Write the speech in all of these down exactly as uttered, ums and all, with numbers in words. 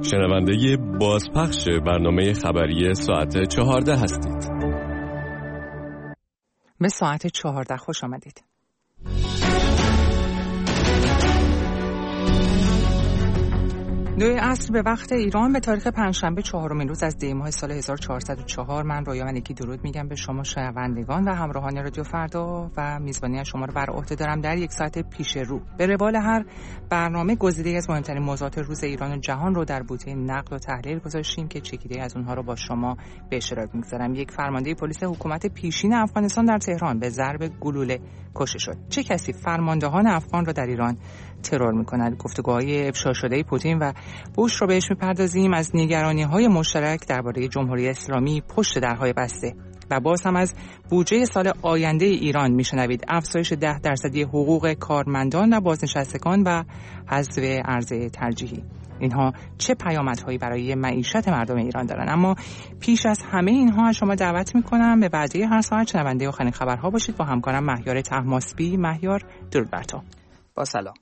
شنونده بازپخش برنامه خبری ساعت چهارده هستید. به ساعت چهارده خوش آمدید. دوی عصر به وقت ایران به تاریخ پنجشنبه چهارمین روز از دی ماه سال هزار و چهارصد و چهار من رویا ملکی درود میگم به شما شنوندگان و همراهان رادیو فردا و میزبانی شما رو بر عهده دارم در یک ساعت پیش رو. به روال هر برنامه گزیده‌ای از مهمترین موضوعات روز ایران و جهان رو در بوته نقد و تحلیل گذاشتیم که چکیده از اونها رو با شما به اشتراک میگذارم. یک فرمانده پلیس حکومت پیشین افغانستان در تهران به ضرب گلوله کشته شد. چه کسی فرماندهان افغان را در ایران ترور می‌کند؟ گفتگوهای افشا شده پوتین و بوش رو بهش می‌پردازیم. از نگرانی‌های مشترک درباره جمهوری اسلامی پشت درهای بسته و باز هم از بودجه سال آینده ایران میشنوید. افزایش ده درصدی حقوق کارمندان و بازنشستگان و حذف ارز ترجیحی، اینها چه پیامدهایی برای معیشت مردم ایران دارن؟ اما پیش از همه اینها از شما دعوت میکنم به بعدی هر ساعت شنونده آخرین خبرها باشید با همکارم مهیار طهماسبی. مهیار، درود بر تو. با سلام.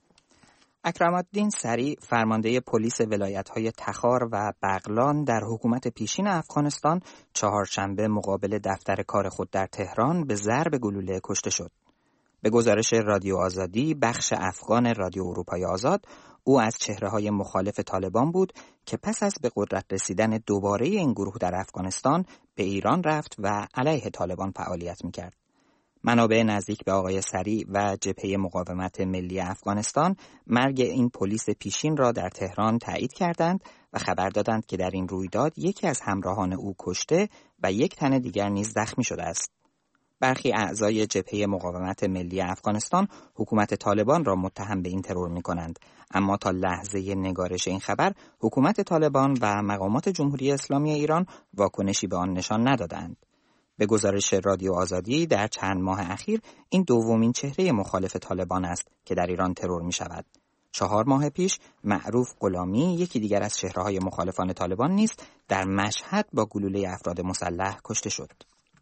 اکرم الدین سریع، فرمانده پلیس ولایت‌های تخار و بغلان در حکومت پیشین افغانستان، چهارشنبه مقابل دفتر کار خود در تهران به ضرب گلوله کشته شد. به گزارش رادیو آزادی، بخش افغان رادیو اروپای آزاد، او از چهره‌های مخالف طالبان بود که پس از به قدرت رسیدن دوباره این گروه در افغانستان به ایران رفت و علیه طالبان فعالیت می‌کرد. منابع نزدیک به آقای سریع و جبهه مقاومت ملی افغانستان مرگ این پلیس پیشین را در تهران تایید کردند و خبر دادند که در این رویداد یکی از همراهان او کشته و یک تن دیگر نیز زخمی شده است. برخی اعضای جبهه مقاومت ملی افغانستان حکومت طالبان را متهم به این ترور می‌کنند، اما تا لحظه نگارش این خبر حکومت طالبان و مقامات جمهوری اسلامی ایران واکنشی به آن نشان ندادند. به گزارش رادیو آزادی، در چند ماه اخیر این دومین چهره مخالف طالبان است که در ایران ترور می شود. چهار ماه پیش معروف غلامی، یکی دیگر از چهره‌های مخالفان طالبان نیز در مشهد با گلوله افراد مسلح کشته شد.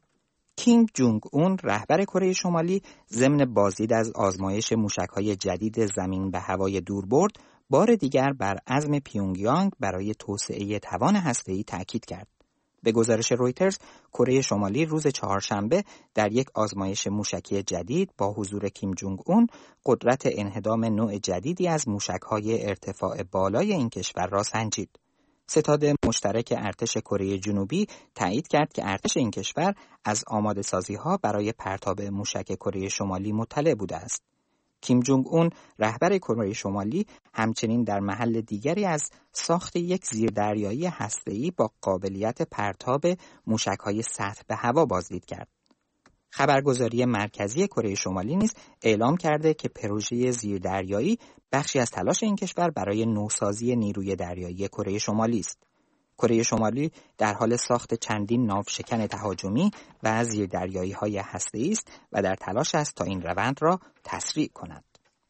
کیم جونگ اون، رهبر کره شمالی، ضمن بازدید از آزمایش موشک‌های جدید زمین به هوای دوربرد، بار دیگر بر عزم پیونگیانگ برای توسعه توان هسته‌ای تاکید کرد. به گزارش رویترز، کره شمالی روز چهارشنبه در یک آزمایش موشکی جدید با حضور کیم جونگ اون قدرت انهدام نوع جدیدی از موشک‌های ارتفاع بالای این کشور را سنجید. ستاد مشترک ارتش کره جنوبی تایید کرد که ارتش این کشور از آماده سازی‌ها برای پرتاب موشک کره شمالی مطلع بوده است. کیم جونگ اون، رهبر کره شمالی، همچنین در محل دیگری از ساخت یک زیردریایی هسته‌ای با قابلیت پرتاب موشک‌های سطح به هوا بازدید کرد. خبرگزاری مرکزی کره شمالی نیز اعلام کرده که پروژه زیردریایی بخشی از تلاش این کشور برای نوسازی نیروی دریایی کره شمالی است. کره شمالی در حال ساخت چندین ناوشکن تهاجمی و زیردریایی‌های هسته‌ای است و در تلاش است تا این روند را تسریع کند.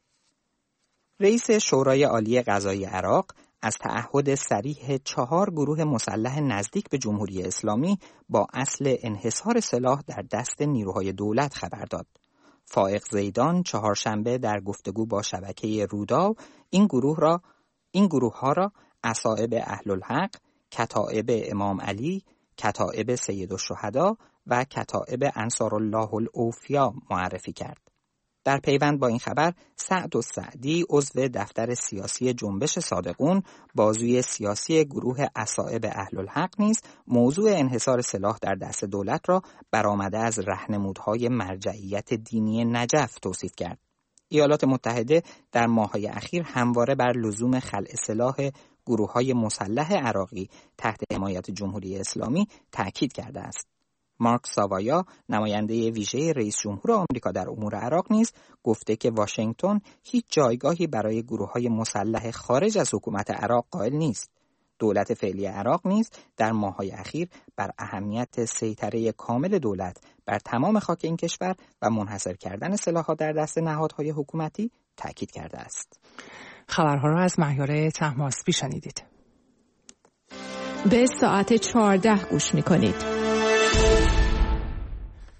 رئیس شورای عالی قضایی عراق از تعهد صریح چهار گروه مسلح نزدیک به جمهوری اسلامی با اصل انحصار سلاح در دست نیروهای دولت خبر داد. فائق زیدان چهارشنبه در گفتگو با شبکه رودا این گروه را این گروه ها را اصائب اهل الحق، کتائب امام علی، کتائب سید الشهدا و کتائب انصار الله الاوفیا معرفی کرد. در پیوند با این خبر، سعد السعدی، عضو دفتر سیاسی جنبش صادقون، بازوی سیاسی گروه اصائب اهل الحق نیز موضوع انحصار سلاح در دست دولت را برآمده از راهنمودهای مرجعیت دینی نجف توصیف کرد. ایالات متحده در ماه‌های اخیر همواره بر لزوم خلع سلاح گروه‌های مسلح عراقی تحت حمایت جمهوری اسلامی تأکید کرده است. مارک ساوایا، نماینده ویژه رئیس جمهور آمریکا در امور عراق نیز گفته که واشنگتن هیچ جایگاهی برای گروه‌های مسلح خارج از حکومت عراق قائل نیست. دولت فعلی عراق نیز در ماه‌های اخیر بر اهمیت سیطره کامل دولت بر تمام خاک این کشور و منحصر کردن سلاح‌ها در دست نهادهای حکومتی تأکید کرده است. خبرها را از مهیار طهماسبی شنیدید. به ساعت چهارده گوش می‌کنید.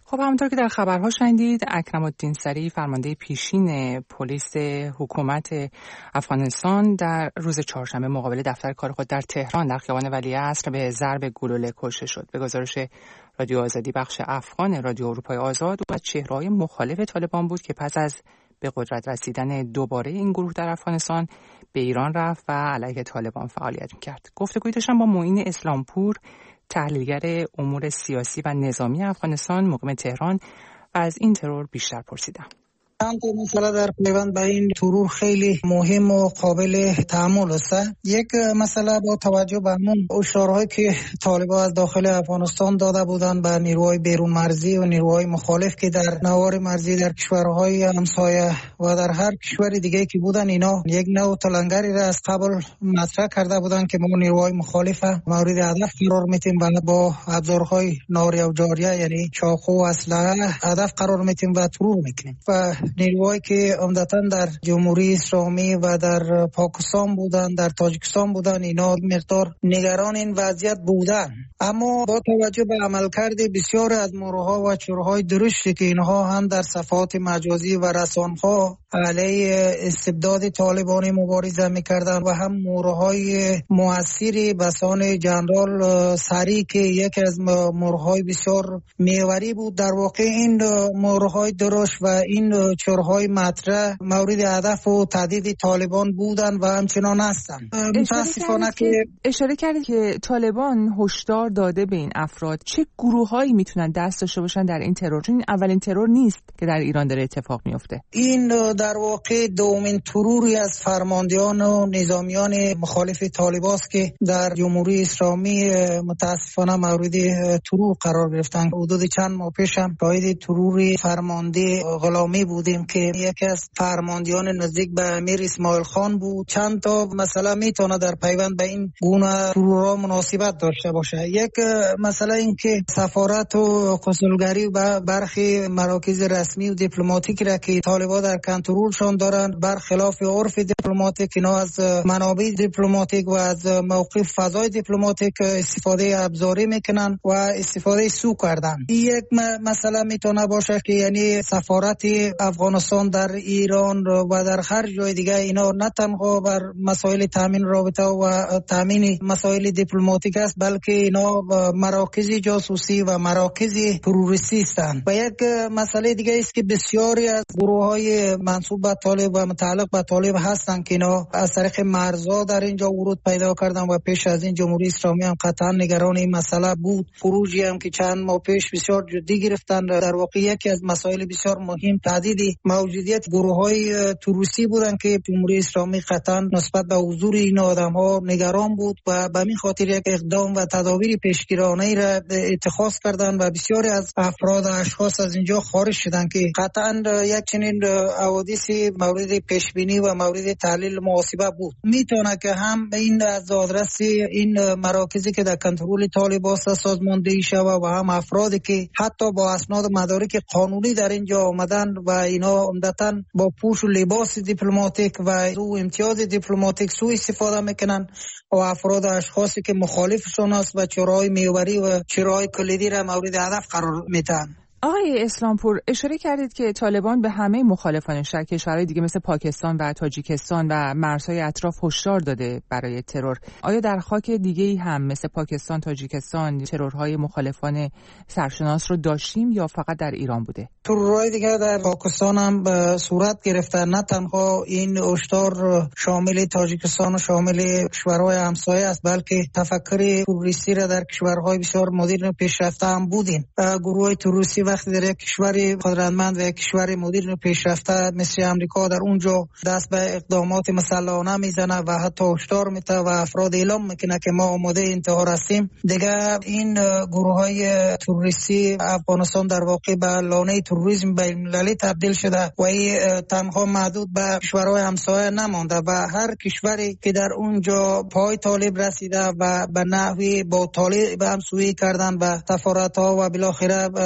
خب همونطور که در خبرها شنیدید، اکرم الدین سریع فرمانده پیشین پلیس حکومت افغانستان در روز چهارشنبه مقابل دفتر کار خود در تهران در خیابان ولیعصر به ضرب گلوله کشته شد. به گزارش رادیو آزادی بخش افغان رادیو اروپای آزاد، او از چهره‌های مخالف طالبان بود که پس از به قدرت رسیدن دوباره این گروه در افغانستان به ایران رفت و علیه طالبان فعالیت می‌کرد. گفتگویی داشتم با معین اسلامپور، تحلیلگر امور سیاسی و نظامی افغانستان مقیم تهران، و از این ترور بیشتر پرسیدم. چند تا مسئله در پیوند به این ترور خیلی مهم و قابل تأمل است. یک مسئله با توجه به همون هشدارهایی که طالبان از داخل افغانستان داده بودند به نیروهای بیرون مرزی و نیروهای مخالف که در نوار مرزی در کشورهای همسایه و در هر کشور دیگه که بودن، اینا یک نوع تلنگری را از قبل مطرح کرده بودند که ما نیروهای مخالف مورد هدف قرار میتیم و با ابزارهای ناری و جاریه یعنی چاقو و اسلحه هدف قرار میتیم و ترور میکنیم. و نیروهایی که عمدتاً در جمهوری اسلامی و در پاکستان بودن، در تاجیکستان بودن، اینا مقدار نگران این وضعیت بودن. اما با توجه به عملکرد بسیار از موروها و چورهای درشتی که اینها هم در صفحات مجازی و رسانه‌ها علیه استبداد طالبانی مبارزه می‌کردند و هم موروهای موثری بسان جنرال سری که یکی از موروهای بسیار محوری بود، در واقع این موروهای درشت و این چورهای مطرح مورد هدف و تهدید طالبان بودن و همچنان هستن. متاسفانه که اشاره کردید که طالبان هشدار داده به این افراد. چه گروهایی میتونن دست داشته باشن در این ترور؟ چون این اولین ترور نیست که در ایران داره اتفاق میفته. این در واقع دومین تروری از فرماندهان و نظامیان مخالف طالبان است که در جمهوری اسلامی متاسفانه مورد ترور قرار گرفتن. حدود چند ماه پیش هم شاهد ترور فرمانده غلامی بودیم که یکی از فرماندهان نزدیک به امیر اسماعیل خان بود. چند تا مسئله میتونه در پیوند به این گونه ترورها مناسبت داشته باشه. یک مسئله این که سفارت و قنصلگری و برخی مراکز رسمی و دیپلماتیک را که طالبان در کنترلشان دارند برخلاف عرف دیپلماتیک، اینا از منابع دیپلماتیک و از موقف فضای دیپلماتیک استفاده ابزاری میکنن و استفاده سو کردن. یک مسئله میتونه باشه که یعنی سفارت افغانستان در ایران و در هر جای دیگه اینا نه تنها بر مسائل تامین رابطه و تامین مسائل دیپلماتیک است، بلکه اینا مراکز جاسوسی و مراکز تروریستی هستند. و یک مسئله دیگه است که بسیاری از گروه‌های منسوب به طالب و متعلق به طالب هستند که اینا از طریق مرزها در اینجا ورود پیدا کردن و پیش از این جمهوری اسلامی هم قطعا نگران این مسئله بود. خروجی هم که چند ماه پیش بسیار جدی گرفتن. در واقع یکی از مسائل بسیار مهم تهدید موجودیت گروه‌های تروریستی بودند که جمهوری اسلامی قطعا نسبت به حضور این آدم‌ها نگران بود و به همین خاطر یک اقدام و تدابیر پیشگیرانه‌ای را اتخاذ کردند و بسیاری از افراد و اشخاص از اینجا خارج شدند که قطعا یک چنین حوادثی مورد پیشبینی و مورد تحلیل محاسبه بود. میتونه که هم این از آدرس این مراکزی که در کنترل طالبان سازماندهی شود و هم افرادی که حتی با اسناد مدارک قانونی در اینجا آمدن و اینا عمدتاً با پوش و لباس دیپلماتیک و امتیاز دیپلماتیک سوء استفاده میکنن و افراد و اشخاصی که مخالفشون است و چهره‌های محوری و چهره‌های کلیدی را مورد هدف قرار میدن. آقای اسلامپور، اشاره کردید که طالبان به همه مخالفانش در کشورهای دیگه مثل پاکستان و تاجیکستان و مرزهای اطراف هشدار داده برای ترور. آیا در خاک دیگه‌ای هم مثل پاکستان، تاجیکستان ترورهای مخالفان سرشناس رو داشتیم یا فقط در ایران بوده؟ ترورهای دیگه در پاکستان هم به صورت گرفتن. نه تنها این هشدار شامل تاجیکستان و شامل کشورهای همسایه است، بلکه تفکر تروریستی را در کشورهای بسیار مدرن و پیشرفته هم بودیم. گروه تروریستی وقتی در یک کشور قدرتمند و یک کشور مدرن و پیشرفته مثل امریکا در اونجا دست به اقدامات مسلحانه میزنه و حتی هشدار میده و افراد اعلام میکنه که ما آماده انتحار هستیم، دیگه این گروه‌های تروریستی افغانستان در واقع به لانه تروریسم بین‌المللی تبدیل شده و این تنها محدود به کشورهای همسایه نمانده و هر کشوری که در اونجا پای طالب رسیده و به نحوی با طالب همسویی کردن و سفارت‌ها و بالاخره قنصل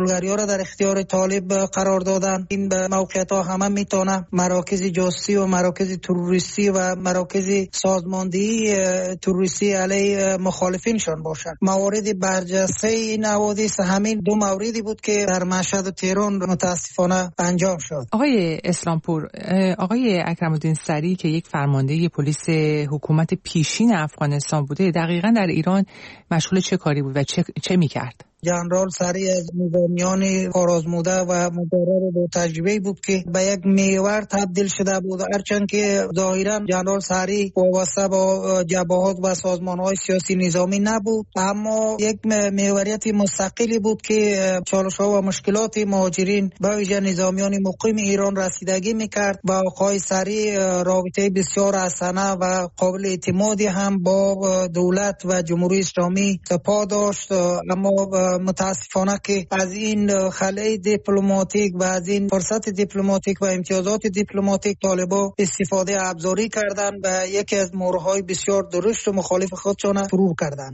کنترلگری ها را در اختیار طالب قرار دادن. این موقعیت ها همه میتونه مراکز جاسوسی و مراکز تروریستی و مراکز سازماندهی تروریستی علیه مخالفینشان باشد. موارد برجسته این حوادث همین دو موردی بود که در مشهد و تهران متاسفانه انجام شد. آقای اسلامپور، آقای اکرم الدین سری که یک فرمانده پلیس حکومت پیشین افغانستان بوده، دقیقاً در ایران مشغول چه کاری بود و چه, چه میکرد؟ جنرال سری از نظامیان کارآزموده و مدرب با تجربه بود که به یک محور تبدیل شده بود. هرچند که ظاهرا جنرال سری وابسته با جبهات و سازمان‌های سیاسی نظامی نبود، اما یک محوریت مستقلی بود که چالش‌ها و مشکلات مهاجرین به ویژه نظامیان مقیم ایران رسیدگی می‌کرد و آقای سری رابطه بسیار حسنه و قابل اعتمادی هم با دولت و جمهوری اسلامی سپاه داشت. اما متاسفانه که از این خلأ دیپلماتیک و از این فرصت دیپلماتیک و امتیازات دیپلماتیک طالبان استفاده ابزاری کردند و یکی از مورهای بسیار درشت و مخالف خودشان فرو کردند.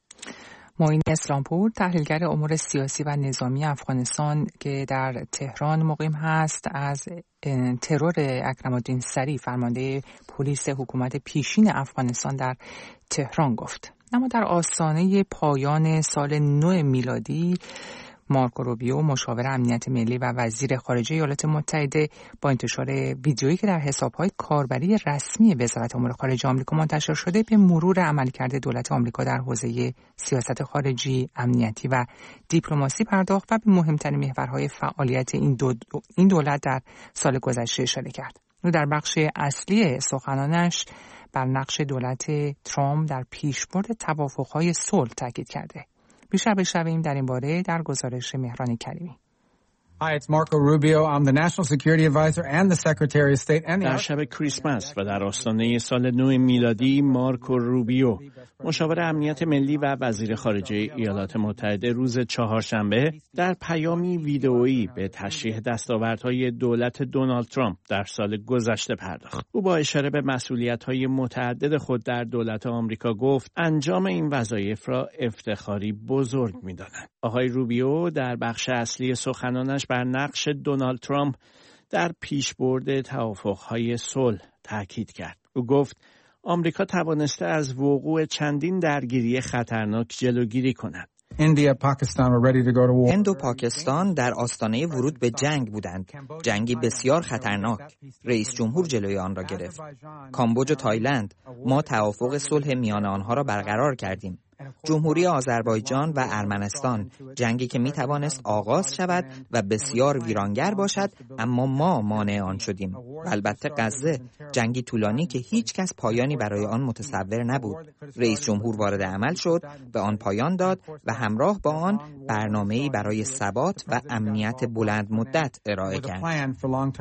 معین اسلامپور، تحلیلگر امور سیاسی و نظامی افغانستان که در تهران مقیم هست، از ترور اکرم الدین سری فرمانده پلیس حکومت پیشین افغانستان در تهران گفت. اما در آستانه پایان سال نو میلادی، مارکو روبیو، مشاور امنیت ملی و وزیر خارجه ایالات متحده، با انتشار ویدیویی که در حساب‌های کاربری رسمی وزارت امور خارجه آمریکا منتشر شده، به مرور عملکرد دولت آمریکا در حوزه سیاست خارجی، امنیتی و دیپلماسی پرداخت و به مهمترین محورهای فعالیت این, دو این دولت در سال گذشته اشاره کرد. او در بخش اصلی سخنانش بر نقش دولت ترامپ در پیشبرد توافق‌های صلح تاکید کرده. بیشتر بشنویم در این باره در گزارش مهران کریمی. Hi, it's Marco Rubio. I'm the National Security Advisor and the Secretary of State and the... در شب کریسمس و در آستانه سال نو میلادی، مارکو روبیو، مشاور امنیت ملی و وزیر خارجه ایالات متحده، روز چهارشنبه در پیامی ویدئویی به تشریح دستاوردهای دولت دونالد ترامپ در سال گذشته پرداخت. او با اشاره به مسئولیت‌های متعدد خود در دولت آمریکا گفت انجام این وظایف را افتخاری بزرگ می‌داند. آقای روبیو در بخش اصلی سخنانش بر نقش دونالد ترامپ در پیشبرد توافق‌های صلح تاکید کرد. او گفت آمریکا توانسته از وقوع چندین درگیری خطرناک جلوگیری کند. هند و پاکستان در آستانه ورود به جنگ بودند. جنگی بسیار خطرناک. رئیس جمهور جلوی آن را گرفت. کامبوج و تایلند، ما توافق صلح میان آنها را برقرار کردیم. جمهوری آذربایجان و ارمنستان، جنگی که می توانست آغاز شود و بسیار ویرانگر باشد، اما ما مانع آن شدیم. و البته غزه، جنگی طولانی که هیچ کس پایانی برای آن متصور نبود. رئیس جمهور وارد عمل شد، به آن پایان داد و همراه با آن برنامه‌ای برای ثبات و امنیت بلند مدت ارائه کرد.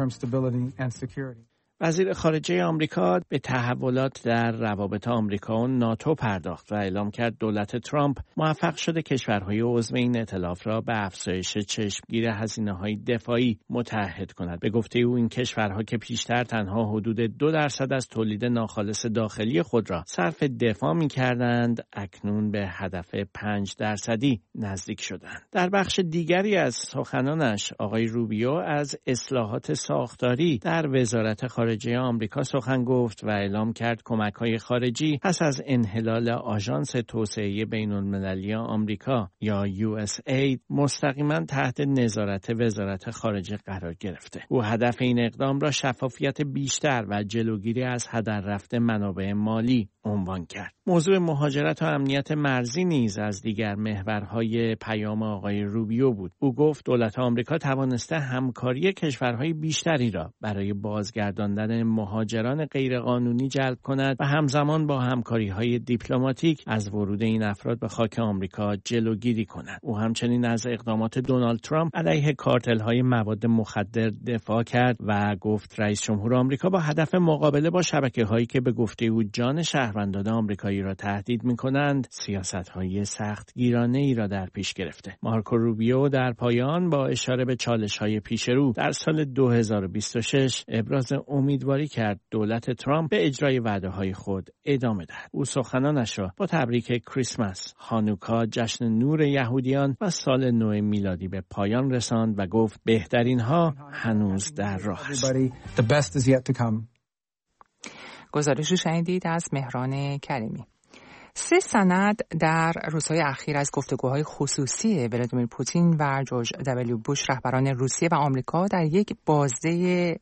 وزیر خارجه آمریکا به تحولات در روابط آمریکا و ناتو پرداخت و اعلام کرد دولت ترامپ موفق شده کشورهای عضو این ائتلاف را به افزایش چشمگیر هزینه‌های دفاعی متعهد کند. به گفته او این کشورها که پیشتر تنها حدود دو درصد از تولید ناخالص داخلی خود را صرف دفاع می‌کردند، اکنون به هدف پنج درصدی نزدیک شدند. در بخش دیگری از سخنانش آقای روبیو از اصلاحات ساختاری در وزارت خارجه خارجه آمریکا سخن گفت و اعلام کرد کمک‌های خارجی پس از انحلال آژانس توسعه بین‌المللی آمریکا یا یو اس اید مستقیما تحت نظارت وزارت خارجه قرار گرفته. او هدف این اقدام را شفافیت بیشتر و جلوگیری از هدر رفت منابع مالی عنوان کرد. موضوع مهاجرت و امنیت مرزی نیز از دیگر محورهای پیام آقای روبیو بود. او گفت دولت آمریکا توانسته همکاری کشورهای بیشتری را برای بازگرداندن مهاجران غیرقانونی جلب کند و همزمان با همکاری‌های دیپلماتیک از ورود این افراد به خاک آمریکا جلوگیری کند. او همچنین از اقدامات دونالد ترامپ علیه کارتل‌های مواد مخدر دفاع کرد و گفت رئیس جمهور آمریکا با هدف مقابله با شبکه‌هایی که به گفته او جان شهر شهروندان آمریکایی را تهدید می‌کنند، سیاست‌های سختگیرانه‌ای را در پیش گرفته. مارکو روبیو در پایان با اشاره به چالش‌های پیش رو در سال دو هزار و بیست و شش ابراز امیدواری کرد دولت ترامپ به اجرای وعده‌های خود ادامه دهد. او سخنانش را با تبریک کریسمس، هانوکا، جشن نور یهودیان و سال نو میلادی به پایان رساند و گفت بهترین ها هنوز در راه است. گزارشی شنیدید از مهران کریمی. سه سند در روزهای اخیر از گفتگوهای خصوصی ولادیمیر پوتین و جورج دبلیو بوش رهبران روسیه و آمریکا در یک بازه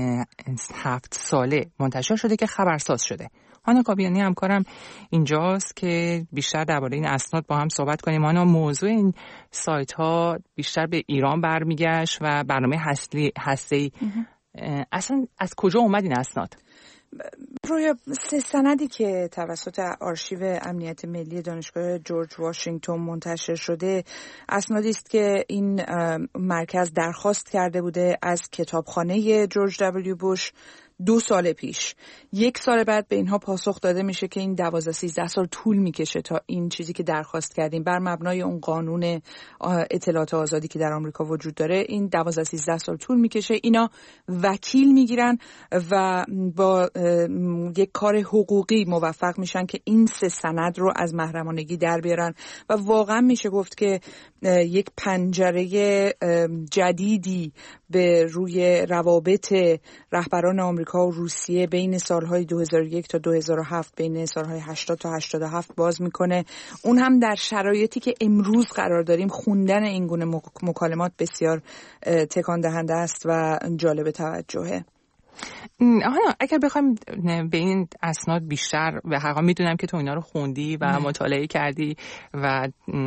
هفت ساله منتشر شده که خبرساز شده. هانا کابیانی همکارم اینجاست که بیشتر درباره این اسناد با هم صحبت کنیم. هانا، موضوع این سایت ها بیشتر به ایران برمیگشت و برنامه هسته‌ای اصلا از کجا اومد این اسناد؟ روی سه سندی که توسط آرشیو امنیت ملی دانشگاه جورج واشنگتن منتشر شده، اسنادی است که این مرکز درخواست کرده بوده از کتابخانه جورج دبلیو بوش دو سال پیش. یک سال بعد به اینها پاسخ داده میشه که این دوازده سیزده سال طول میکشه تا این چیزی که درخواست کردیم بر مبنای اون قانون اطلاعات آزادی که در آمریکا وجود داره، این دوازده سیزده سال طول میکشه. اینا وکیل میگیرن و با یک کار حقوقی موفق میشن که این سه سند رو از محرمانگی در بیارن و واقعا میشه گفت که یک پنجره جدیدی به روی روابط رهبران آمریکا و روسیه بین سالهای دو هزار و یک تا دو هزار و هفت، بین سالهای هشتاد تا هشتاد و هفت باز میکنه. اون هم در شرایطی که امروز قرار داریم. خوندن این گونه مکالمات بسیار تکان دهنده است و جالب توجهه. حالا اگر بخوایم به این اسناد بیشتر، به حقیقت میدونم که تو اینا رو خوندی و نه. مطالعه کردی و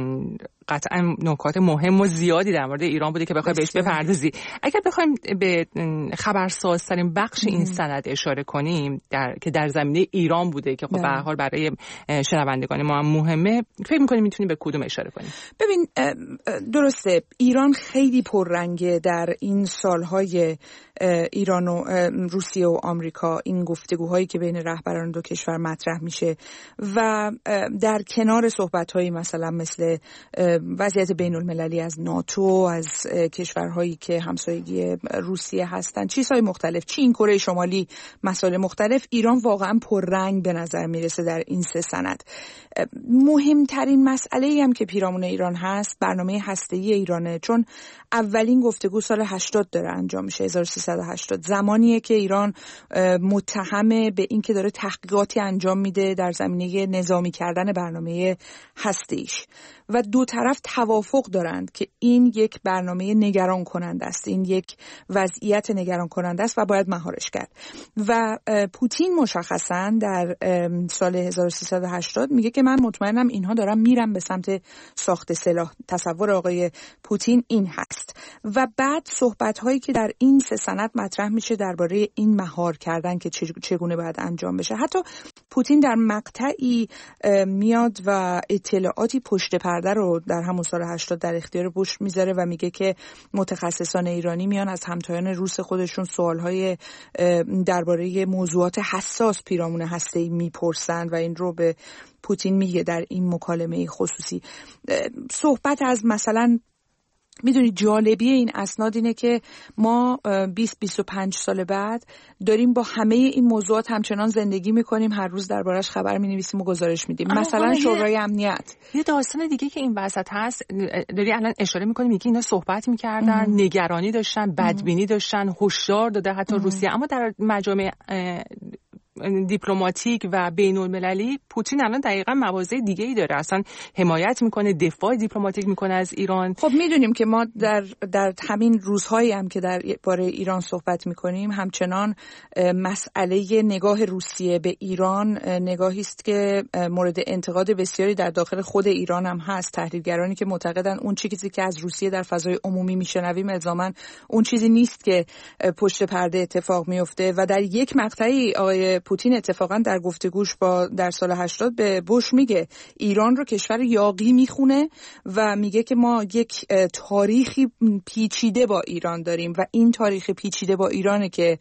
قطعا نکات مهم و زیادی در مورد ایران بوده که بخوای بهش بپردازی. اگر بخوایم به خبرسازترین بخش این سند اشاره کنیم در که در زمینه ایران بوده که خب به هر حال برای شنوندگان ما هم مهمه، فکر می‌کنیم میتونیم به کدوم اشاره کنیم؟ ببین، درسته ایران خیلی پررنگه در این سالهای ایران و روسیه و آمریکا، این گفتگوهایی که بین رهبران دو کشور مطرح میشه و در کنار صحبت‌هایی مثلا مثل وضعیت بین المللی از ناتو، از کشورهایی که همسایگی روسیه هستن، چیزهای مختلف، چین، کره شمالی، مسائل مختلف، ایران واقعا پررنگ به نظر میرسه در این سه سند. مهمترین مسئله‌ای هم که پیرامون ایران هست برنامه هسته‌ای ایرانه، چون اولین گفتگو سال هشتاد داره انجام میشه، هزار و سیصد و هشتاد، زمانیه که ایران متهمه به این که داره تحقیقاتی انجام میده در زمینه نظامی کردن برنامه هسته‌ایش و دو طرف توافق دارند که این یک برنامه نگران کننده است، این یک وضعیت نگران کننده است و باید مهارش کرد. و پوتین مشخصاً در سال هزار و سیصد و هشتاد میگه که من مطمئنم اینها دارن میرن به سمت ساخت سلاح. تصور آقای پوتین این هست. و بعد صحبت‌هایی که در این سه سند مطرح میشه درباره این مهار کردن که چگونه باید انجام بشه. حتی پوتین در مقطعی میاد و اطلاعاتی پشت پرده رو در همون سال هشتاد در اختیار بوش میذاره و میگه که متخصصان ایرانی میان از همتایان روس خودشون سوالهای درباره موضوعات حساس پیرامون هسته‌ای میپرسن و این رو به پوتین میگه در این مکالمه خصوصی. صحبت از مثلا، میدونی جالبی این اسناد اینه که ما بیست بیست و پنج سال بعد داریم با همه این موضوعات همچنان زندگی میکنیم، هر روز دربارش خبر مینویسیم و گزارش میدیم. مثلا شورای امنیت. یه داستان دیگه که این وسط هست، داری الان اشاره میکنی، میگی اینا صحبت میکردن، نگرانی داشتن، بدبینی داشتن، هشدار داده حتی روسیه، اما در مجامع دیپلماتیک و بین المللی پوتین الان دقیقاً مواضع دیگه ای داره، اصلا حمایت میکنه، دفاع دیپلماتیک میکنه از ایران. خب میدونیم که ما در در همین روزهایی هم که در باره ایران صحبت میکنیم همچنان مسئله نگاه روسیه به ایران نگاهی است که مورد انتقاد بسیاری در داخل خود ایران هم هست. تحلیلگرانی که معتقدن اون چیزی که از روسیه در فضای عمومی میشنویم الزاماً اون چیزی نیست که پشت پرده اتفاق میفته و در یک مقطعی آقای پوتین اتفاقا در گفتگوش با در سال هشتاد به بوش میگه ایران رو کشور یاغی میخونه و میگه که ما یک تاریخی پیچیده با ایران داریم و این تاریخ پیچیده با ایرانه که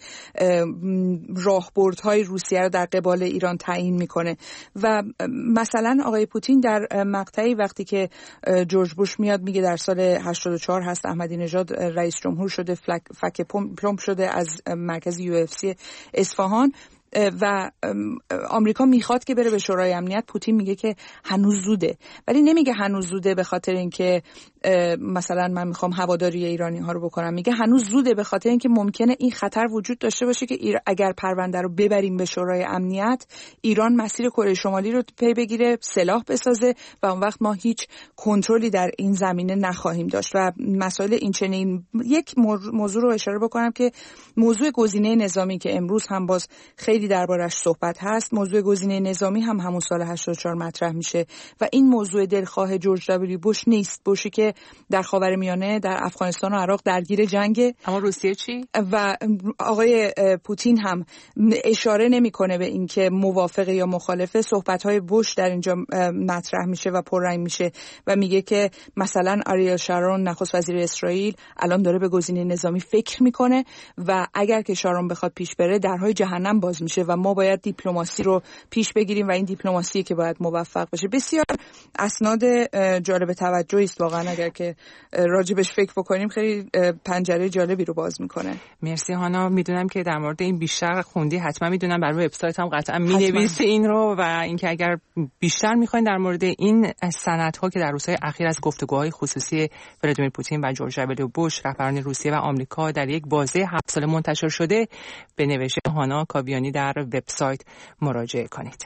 راهبردهای روسیه رو در قبال ایران تعیین میکنه. و مثلا آقای پوتین در مقطعی وقتی که جورج بوش میاد میگه در سال هشتاد و چهار هست احمدی نژاد رئیس جمهور شده، فک پلمپ شده از مرکز یو اف سی اصفهان و آمریکا میخواد که بره به شورای امنیت، پوتین میگه که هنوز زوده. ولی نمیگه هنوز زوده به خاطر اینکه مثلا من میخوام هواداری ایرانی ها رو بکنم، میگه هنوز زوده به خاطر اینکه ممکنه این خطر وجود داشته باشه که اگر پرونده رو ببریم به شورای امنیت، ایران مسیر کره شمالی رو پی بگیره، سلاح بسازه و اون وقت ما هیچ کنترلی در این زمینه نخواهیم داشت. و مسائل این چنین یک موضوع رو اشاره بکنم که موضوع گزینه نظامی که امروز هم باز خیلی دربارش صحبت هست، موضوع گزینه نظامی هم همون سال هشتاد و چهار مطرح میشه و این موضوع دلخواه جورج دبلیو بوش نیست. بوشی که در خاورمیانه، در افغانستان و عراق درگیر جنگه. اما روسیه چی؟ و آقای پوتین هم اشاره نمیکنه به اینکه موافقه یا مخالفه. صحبت‌های بوش در اینجا مطرح میشه و پررنگ میشه و میگه که مثلا آریل شارون نخست وزیر اسرائیل الان داره به گزینه نظامی فکر میکنه و اگر که شارون بخواد پیش بره درهای جهنم باز میشه و ما باید دیپلماسی رو پیش بگیریم و این دیپلماسی که باید موفق بشه. بسیار اسناد جالب توجهی است واقعا، اگر که راجبش فکر بکنیم خیلی پنجره جالبی رو باز میکنه. مرسی هانا. میدونم که در مورد این بیشتر خوندی، حتما میدونم برای وبسایت هم قطعا مینویسی این رو و اینکه اگر بیشتر میخواین در مورد این سندها که در روزهای اخیر از گفتگوهای خصوصی ولادیمیر پوتین و جورج دبلیو بوش رهبران روسیه و آمریکا در یک بازه هفت ساله منتشر شده، به نوشته هانا کاویانی در وبسایت مراجعه کنید.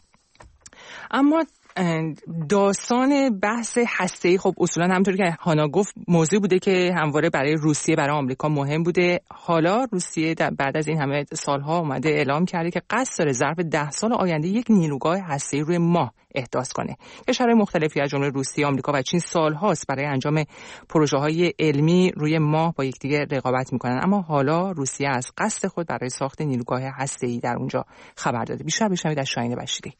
اما داستان بحث هسته‌ای خب اصولا همونطور که هانا گفت موضوع بوده که همواره برای روسیه، برای آمریکا مهم بوده. حالا روسیه بعد از این همه سالها اومده اعلام کرده که قصد داره ظرف ده سال آینده یک نیروگاه هسته‌ای روی ماه احداث کنه. کشورهای مختلفی از جمله روسیه، آمریکا و چین سالهاست برای انجام پروژه‌های علمی روی ماه با یکدیگر رقابت می‌کنن، اما حالا روسیه از قصد خود برای ساخت نیروگاه هسته‌ای در اونجا خبر داده. بیشتر بشنوید از شاهین بشیری.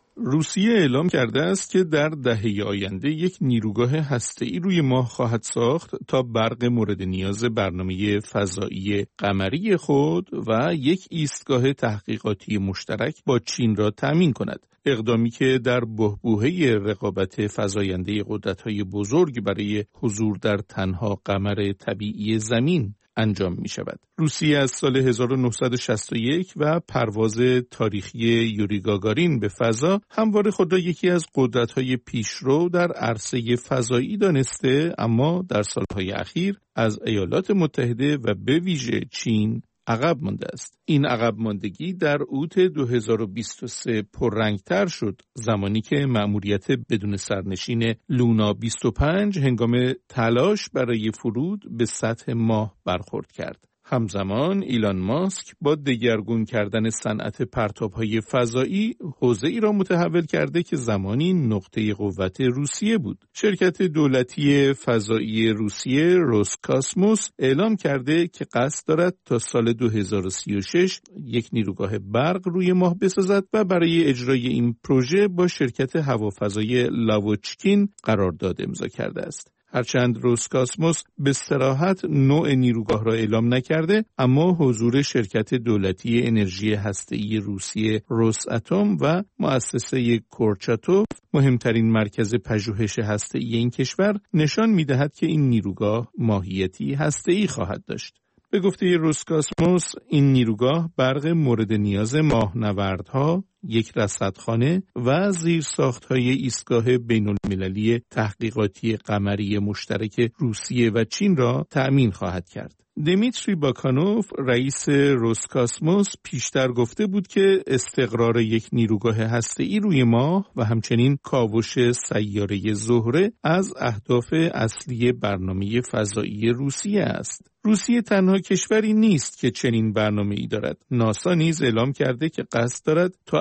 روسیه اعلام کرده است که در دهه آینده یک نیروگاه هسته‌ای روی ماه خواهد ساخت تا برق مورد نیاز برنامه فضایی قمری خود و یک ایستگاه تحقیقاتی مشترک با چین را تأمین کند. اقدامی که در بحبوحه رقابت فزاینده قدرت‌های بزرگ برای حضور در تنها قمر طبیعی زمین انجام می شود. روسیه از سال هزار و نهصد و شصت و یک و پرواز تاریخی یوری گاگارین به فضا همواره خود را یکی از قدرت‌های پیشرو در عرصه فضایی دانسته، اما در سالهای اخیر از ایالات متحده و به ویژه چین عقب مانده است. این عقب ماندگی در اوت دو هزار و بیست و سه پررنگتر شد، زمانی که مأموریت بدون سرنشین لونا بیست و پنج هنگام تلاش برای فرود به سطح ماه برخورد کرد. همزمان ایلان ماسک با دگرگون کردن صنعت پرتاب‌های فضایی حوزه‌ای را متحول کرده که زمانی نقطه قوت روسیه بود. شرکت دولتی فضایی روسیه روسکاسموس اعلام کرده که قصد دارد تا سال دو هزار و سی و شش یک نیروگاه برق روی ماه بسازد و برای اجرای این پروژه با شرکت هوافضای لاوچکین قرارداد امضا کرده است. هرچند روسکاسموس به صراحت نوع نیروگاه را اعلام نکرده، اما حضور شرکت دولتی انرژی هسته‌ای روسیه روساتوم و مؤسسه کورچاتوف، مهمترین مرکز پژوهش هسته‌ای این کشور، نشان می‌دهد که این نیروگاه ماهیتی هسته‌ای خواهد داشت. به گفته روسکاسموس این نیروگاه برق مورد نیاز ماهنوردها، یک رصدخانه و زیرساخت‌های ایستگاه بین‌المللی تحقیقاتی قمری مشترک روسیه و چین را تأمین خواهد کرد. دمیتری باکانوف رئیس روسکاسموس پیشتر گفته بود که استقرار یک نیروگاه هسته‌ای روی ماه و همچنین کاوش سیاره زهره از اهداف اصلی برنامه فضایی روسیه است. روسیه تنها کشوری نیست که چنین برنامه‌ای دارد. ناسا نیز اعلام کرده که قصد دارد تا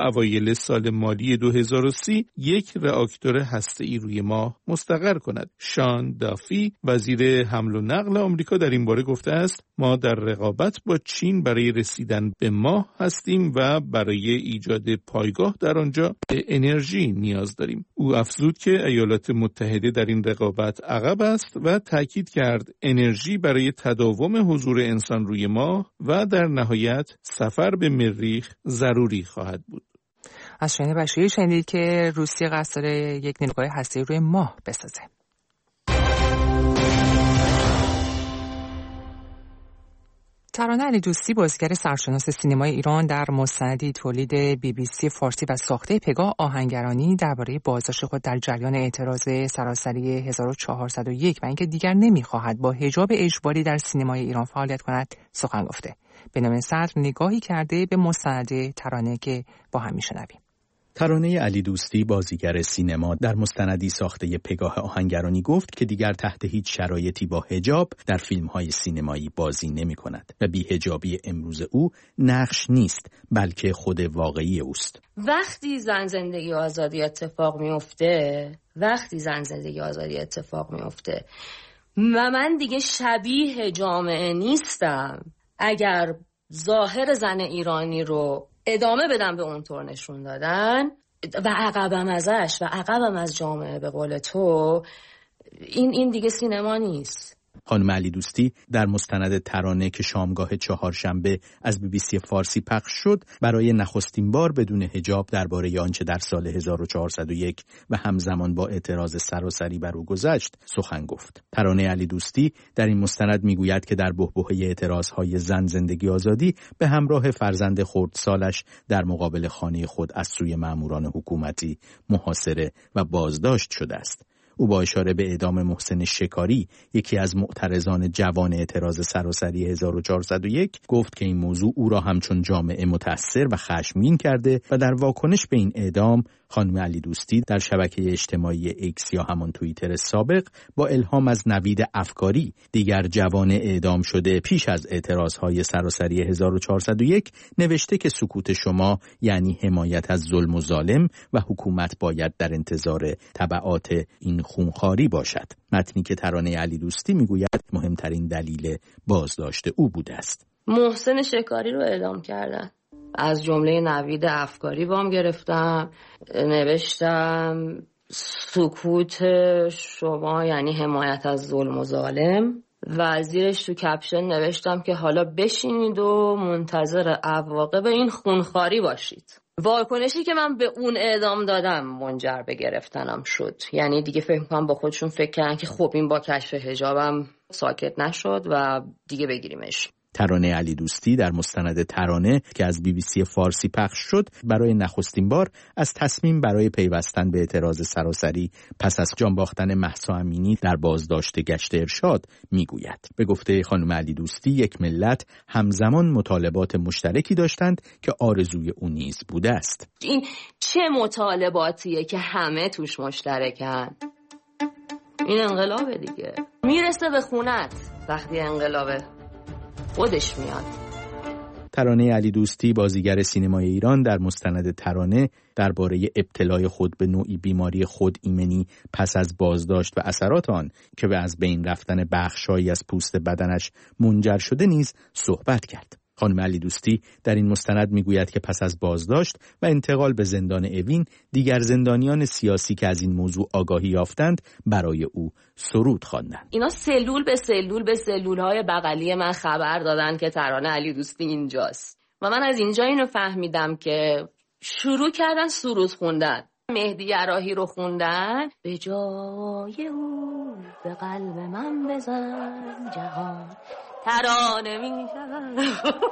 اوایل سال مالی دو هزار و سی یک راکتور هسته‌ای روی ماه مستقر کند. شان دافی وزیر حمل و نقل آمریکا در این باره گفته است ما در رقابت با چین برای رسیدن به ماه هستیم و برای ایجاد پایگاه در آنجا به انرژی نیاز داریم. او افزود که ایالات متحده در این رقابت عقب است و تاکید کرد انرژی برای تداوم حضور انسان روی ماه و در نهایت سفر به مریخ ضروری خواهد بود. از شاهین بشیری شنیدید که روسیه قصد داره یک نیروگاه هسته‌ای روی ماه بسازه. ترانه علیدوستی بازیگر سرشناس سینمای ایران در مستندی تولید بی بی سی فارسی و ساخته پگاه آهنگرانی درباره بازداشت خود در جریان اعتراض سراسری هزار و چهارصد و یک و اینکه دیگر نمی‌خواهد با حجاب اجباری در سینمای ایران فعالیت کند سخن گفته. به نام صدر نگاهی کرده به مستند ترانه که با هم میشنویم. ترانه علیدوستی بازیگر سینما در مستندی ساخته پگاه آهنگرانی گفت که دیگر تحت هیچ شرایطی با حجاب در فیلم‌های سینمایی بازی نمی‌کند و بی‌حجابی امروز او نقش نیست بلکه خود واقعی اوست. وقتی زن زندگی آزادی اتفاق میفته، وقتی زن زندگی آزادی اتفاق میفته و من دیگه شبیه جامعه نیستم، اگر ظاهر زن ایرانی رو ادامه بدم به اون طور نشون دادن و عقبم ازش و عقبم از جامعه به قول تو، این این دیگه سینما نیست. خانم علیدوستی در مستند ترانه که شامگاه چهارشنبه از بی بی سی فارسی پخش شد برای نخستین بار بدون حجاب درباره آنچه در سال هزار و چهارصد و یک و همزمان با اعتراض سراسری بر او گذشت سخن گفت. ترانه علیدوستی در این مستند میگوید که در بحبوحه اعتراضهای زن زندگی آزادی به همراه فرزند خردسالش در مقابل خانه خود از سوی ماموران حکومتی محاصره و بازداشت شده است. او با اشاره به اعدام محسن شکاری، یکی از معترضان جوان اعتراض سراسری هزار و چهارصد و یک، گفت که این موضوع او را همچون جامعه متأثر و خشمگین کرده و در واکنش به این اعدام خانم علیدوستی در شبکه اجتماعی ایکس یا همان توییتر سابق با الهام از نوید افکاری، دیگر جوان اعدام شده پیش از اعتراضهای سراسری هزار و چهارصد و یک، نوشته که سکوت شما یعنی حمایت از ظلم و ظالم و حکومت باید در انتظار تبعات این خونخواری باشد. متنی که ترانه علیدوستی میگوید مهمترین دلیل بازداشت او بوده است. محسن شکاری رو اعدام کردن. از جمله نوید افکاری وام گرفتم، نوشتم سکوت شما یعنی حمایت از ظلم و ظالم و زیرش تو کپشن نوشتم که حالا بشینید و منتظر عواقب این خونخواری باشید. واکنشی که من به اون اعدام دادم منجر به گرفتنم شد. یعنی دیگه فکر کنم با خودشون فکر کردن که خب این با کشف حجابم ساکت نشد و دیگه بگیریمش. ترانه علیدوستی در مستند ترانه که از بی بی سی فارسی پخش شد برای نخستین بار از تصمیم برای پیوستن به اعتراض سراسری پس از جان باختن مهسا امینی در بازداشت گشت ارشاد میگوید. به گفته خانم علیدوستی یک ملت همزمان مطالبات مشترکی داشتند که آرزوی او نیز بوده است. این چه مطالباتیه که همه توش مشترکن؟ این انقلابه دیگه. میرسه به خونت وقتی انقلابه خودش میاد. ترانه علیدوستی بازیگر سینمای ایران در مستند ترانه درباره ابتلای خود به نوعی بیماری خود ایمنی پس از بازداشت و اثرات آن که به از بین رفتن بخشایی از پوست بدنش منجر شده نیز صحبت کرد. خانم علیدوستی در این مستند میگوید که پس از بازداشت و انتقال به زندان اوین دیگر زندانیان سیاسی که از این موضوع آگاهی یافتند برای او سرود خواندند. اینا سلول به سلول به سلول‌های بغلی من خبر دادن که ترانه علیدوستی اینجاست و من از اینجا اینو فهمیدم که شروع کردن سرود خوندن. مهدی یراحی رو خوندن. به جای او به قلب من بزن جهان ترانه میشن.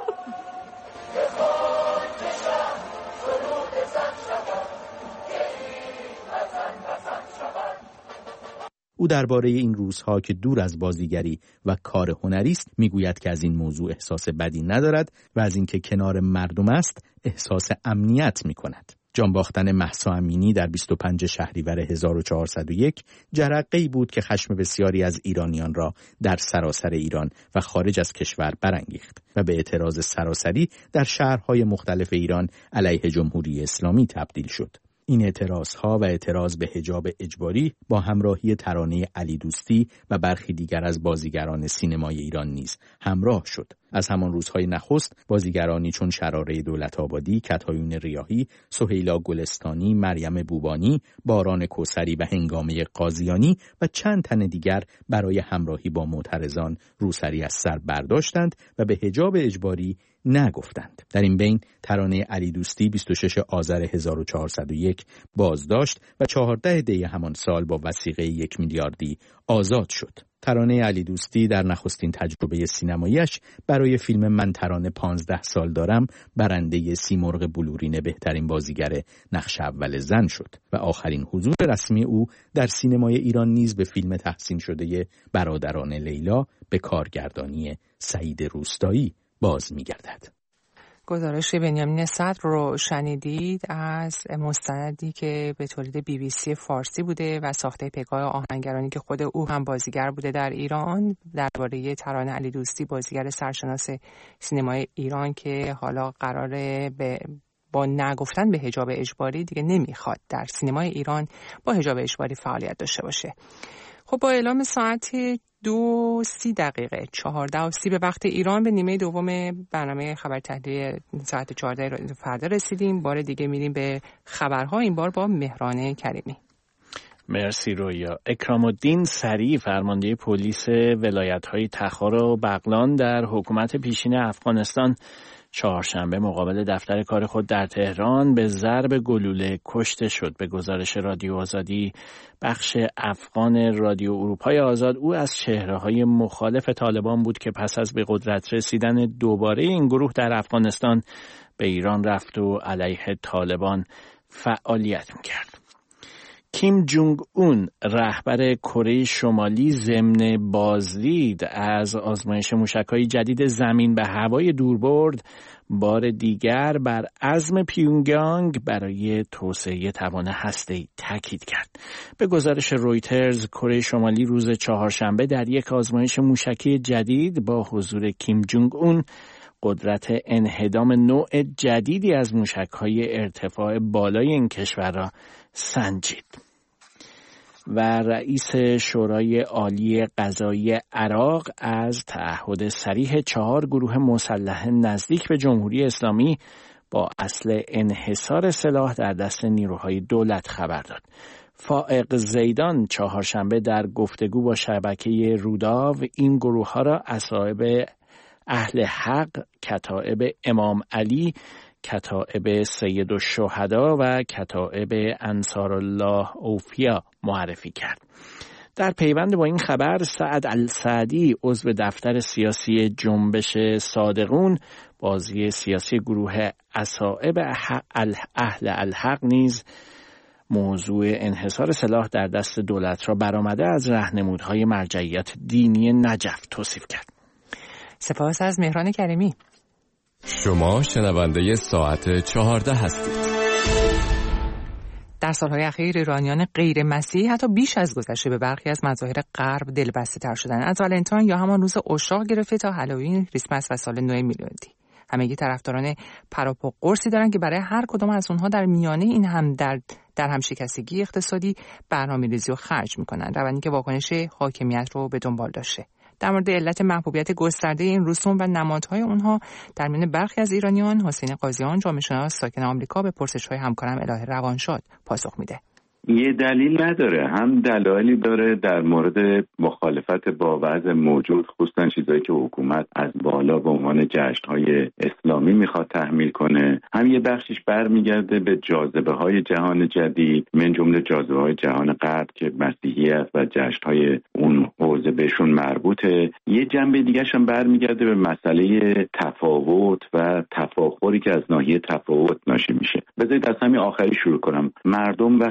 او درباره این روزها که دور از بازیگری و کار هنری است میگوید که از این موضوع احساس بدی ندارد و از اینکه کنار مردم است احساس امنیت میکند. جانباختن مهسا امینی در بیست و پنجم شهریور هزار و چهارصد و یک جرقه‌ای بود که خشم بسیاری از ایرانیان را در سراسر ایران و خارج از کشور برانگیخت و به اعتراض سراسری در شهرهای مختلف ایران علیه جمهوری اسلامی تبدیل شد. این اعتراضها و اعتراض به حجاب اجباری با همراهی ترانه علی دوستی و برخی دیگر از بازیگران سینمای ایران نیز همراه شد. از همان روزهای نخست بازیگرانی چون شراره دولت‌آبادی، کتایون ریاحی، سهیلا گلستانی، مریم بوبانی، باران کوثری و هنگامه قاضیانی و چند تن دیگر برای همراهی با معترضان روسری از سر برداشتند و به حجاب اجباری نگفتند. در این بین ترانه علی دوستی بیست و ششم آذر هزار و چهارصد و یک بازداشت و چهاردهم دی همان سال با وثیقه یک میلیاردی آزاد شد. ترانه علی دوستی در نخستین تجربه سینماییش برای فیلم من ترانه پانزده سال دارم برنده سیمرغ بلورین بهترین بازیگر نقش اول زن شد و آخرین حضور رسمی او در سینمای ایران نیز به فیلم تحسین شده برادران لیلا به کارگردانی سعید روستایی باز می‌گردد. گزارش بنیامین صدر رو شنیدید از مستندی که به تولید بی بی سی فارسی بوده و ساخته پگاه آهنگرانی که خود او هم بازیگر بوده در ایران، درباره ترانه علی دوستی، بازیگر سرشناس سینمای ایران که حالا قراره به با نگفتن به حجاب اجباری دیگه نمیخواد در سینمای ایران با حجاب اجباری فعالیت داشته باشه. خب با اعلام ساعت دو سی دقیقه چهارده و سی به وقت ایران به نیمه دوم برنامه خبر تحلیل ساعت چهارده فردا رسیدیم. بار دیگه میریم به خبرها، این بار با مهران کریمی. مرسی رویا. اکرام الدین سریع فرمانده پلیس ولایت‌های تخار و بغلان در حکومت پیشین افغانستان چهارشنبه مقابل دفتر کار خود در تهران به ضرب گلوله کشته شد. به گزارش رادیو آزادی بخش افغان رادیو اروپای آزاد، او از چهره‌های مخالف طالبان بود که پس از به قدرت رسیدن دوباره این گروه در افغانستان به ایران رفت و علیه طالبان فعالیت می‌کرد. کیم جونگ اون رهبر کره شمالی ضمن بازدید از آزمایش موشک‌های جدید زمین به هوای دوربرد بار دیگر بر عزم پیونگیانگ برای توسعه توان هسته‌ای تاکید کرد. به گزارش رویترز کره شمالی روز چهارشنبه در یک آزمایش موشکی جدید با حضور کیم جونگ اون قدرت انهدام نوع جدیدی از موشک‌های ارتفاع بالای این کشور را سنجید. و رئیس شورای عالی قضایی عراق از تعهد صریح چهار گروه مسلح نزدیک به جمهوری اسلامی با اصل انحصار سلاح در دست نیروهای دولت خبر داد. فائق زیدان چهارشنبه در گفتگو با شبکه روداو این گروه ها را اصحاب اهل حق، کتائب امام علی، کتائب سید الشهدا و کتائب انصار الله اوفیا معرفی کرد. در پیوند با این خبر سعد السعدی عضو دفتر سیاسی جنبش صادقون، بازی سیاسی گروه اصحاب اهل الحق نیز موضوع انحصار سلاح در دست دولت را برآمده از راهنمودهای مرجعیت دینی نجف توصیف کرد. سپاس از مهران کریمی. شما شنونده ساعت چهارده هستید. در سالهای اخیر ایرانیان غیر مسیحی حتی بیش از گذشته به برخی از مظاهر غرب دلبسته تر شدن، از ولنتاین یا همان روز عشاق گرفته تا هالووین، کریسمس و سال نو میلادی. همگی طرفداران پراپا قرصی دارند که برای هر کدام از اونها در میانه این هم در در همشکستگی اقتصادی برنامه‌ریزی و خرج می‌کنند، روندی که واکنش حاکمیت رو به دنبال داشته. در مورد علت محبوبیت گسترده این رسوم و نمادهای اونها در میان برخی از ایرانیان، حسین قاضیان، جامعه شناس ساکن آمریکا، به پرسش‌های همکارم الهه روانشاد پاسخ میده. یه دلیل نداره، هم دلایلی داره در مورد مخالفت با وضع موجود، خصوصا چیزایی که حکومت از بالا به عنوان جشن‌های اسلامی میخواد تحمیل کنه، هم یه بخشش برمیگرده به جاذبه‌های جهان جدید، من جمله جاذبه‌های جهان غرب که مسیحیت و جشن‌های اون حوزه بهشون مربوطه. یه جنبه دیگه‌ش هم برمیگرده به مسئله تفاوت و تفاخری که از ناحیه تفاوت ناشی میشه. بذارید از همین آخری شروع کنم. مردم وقتی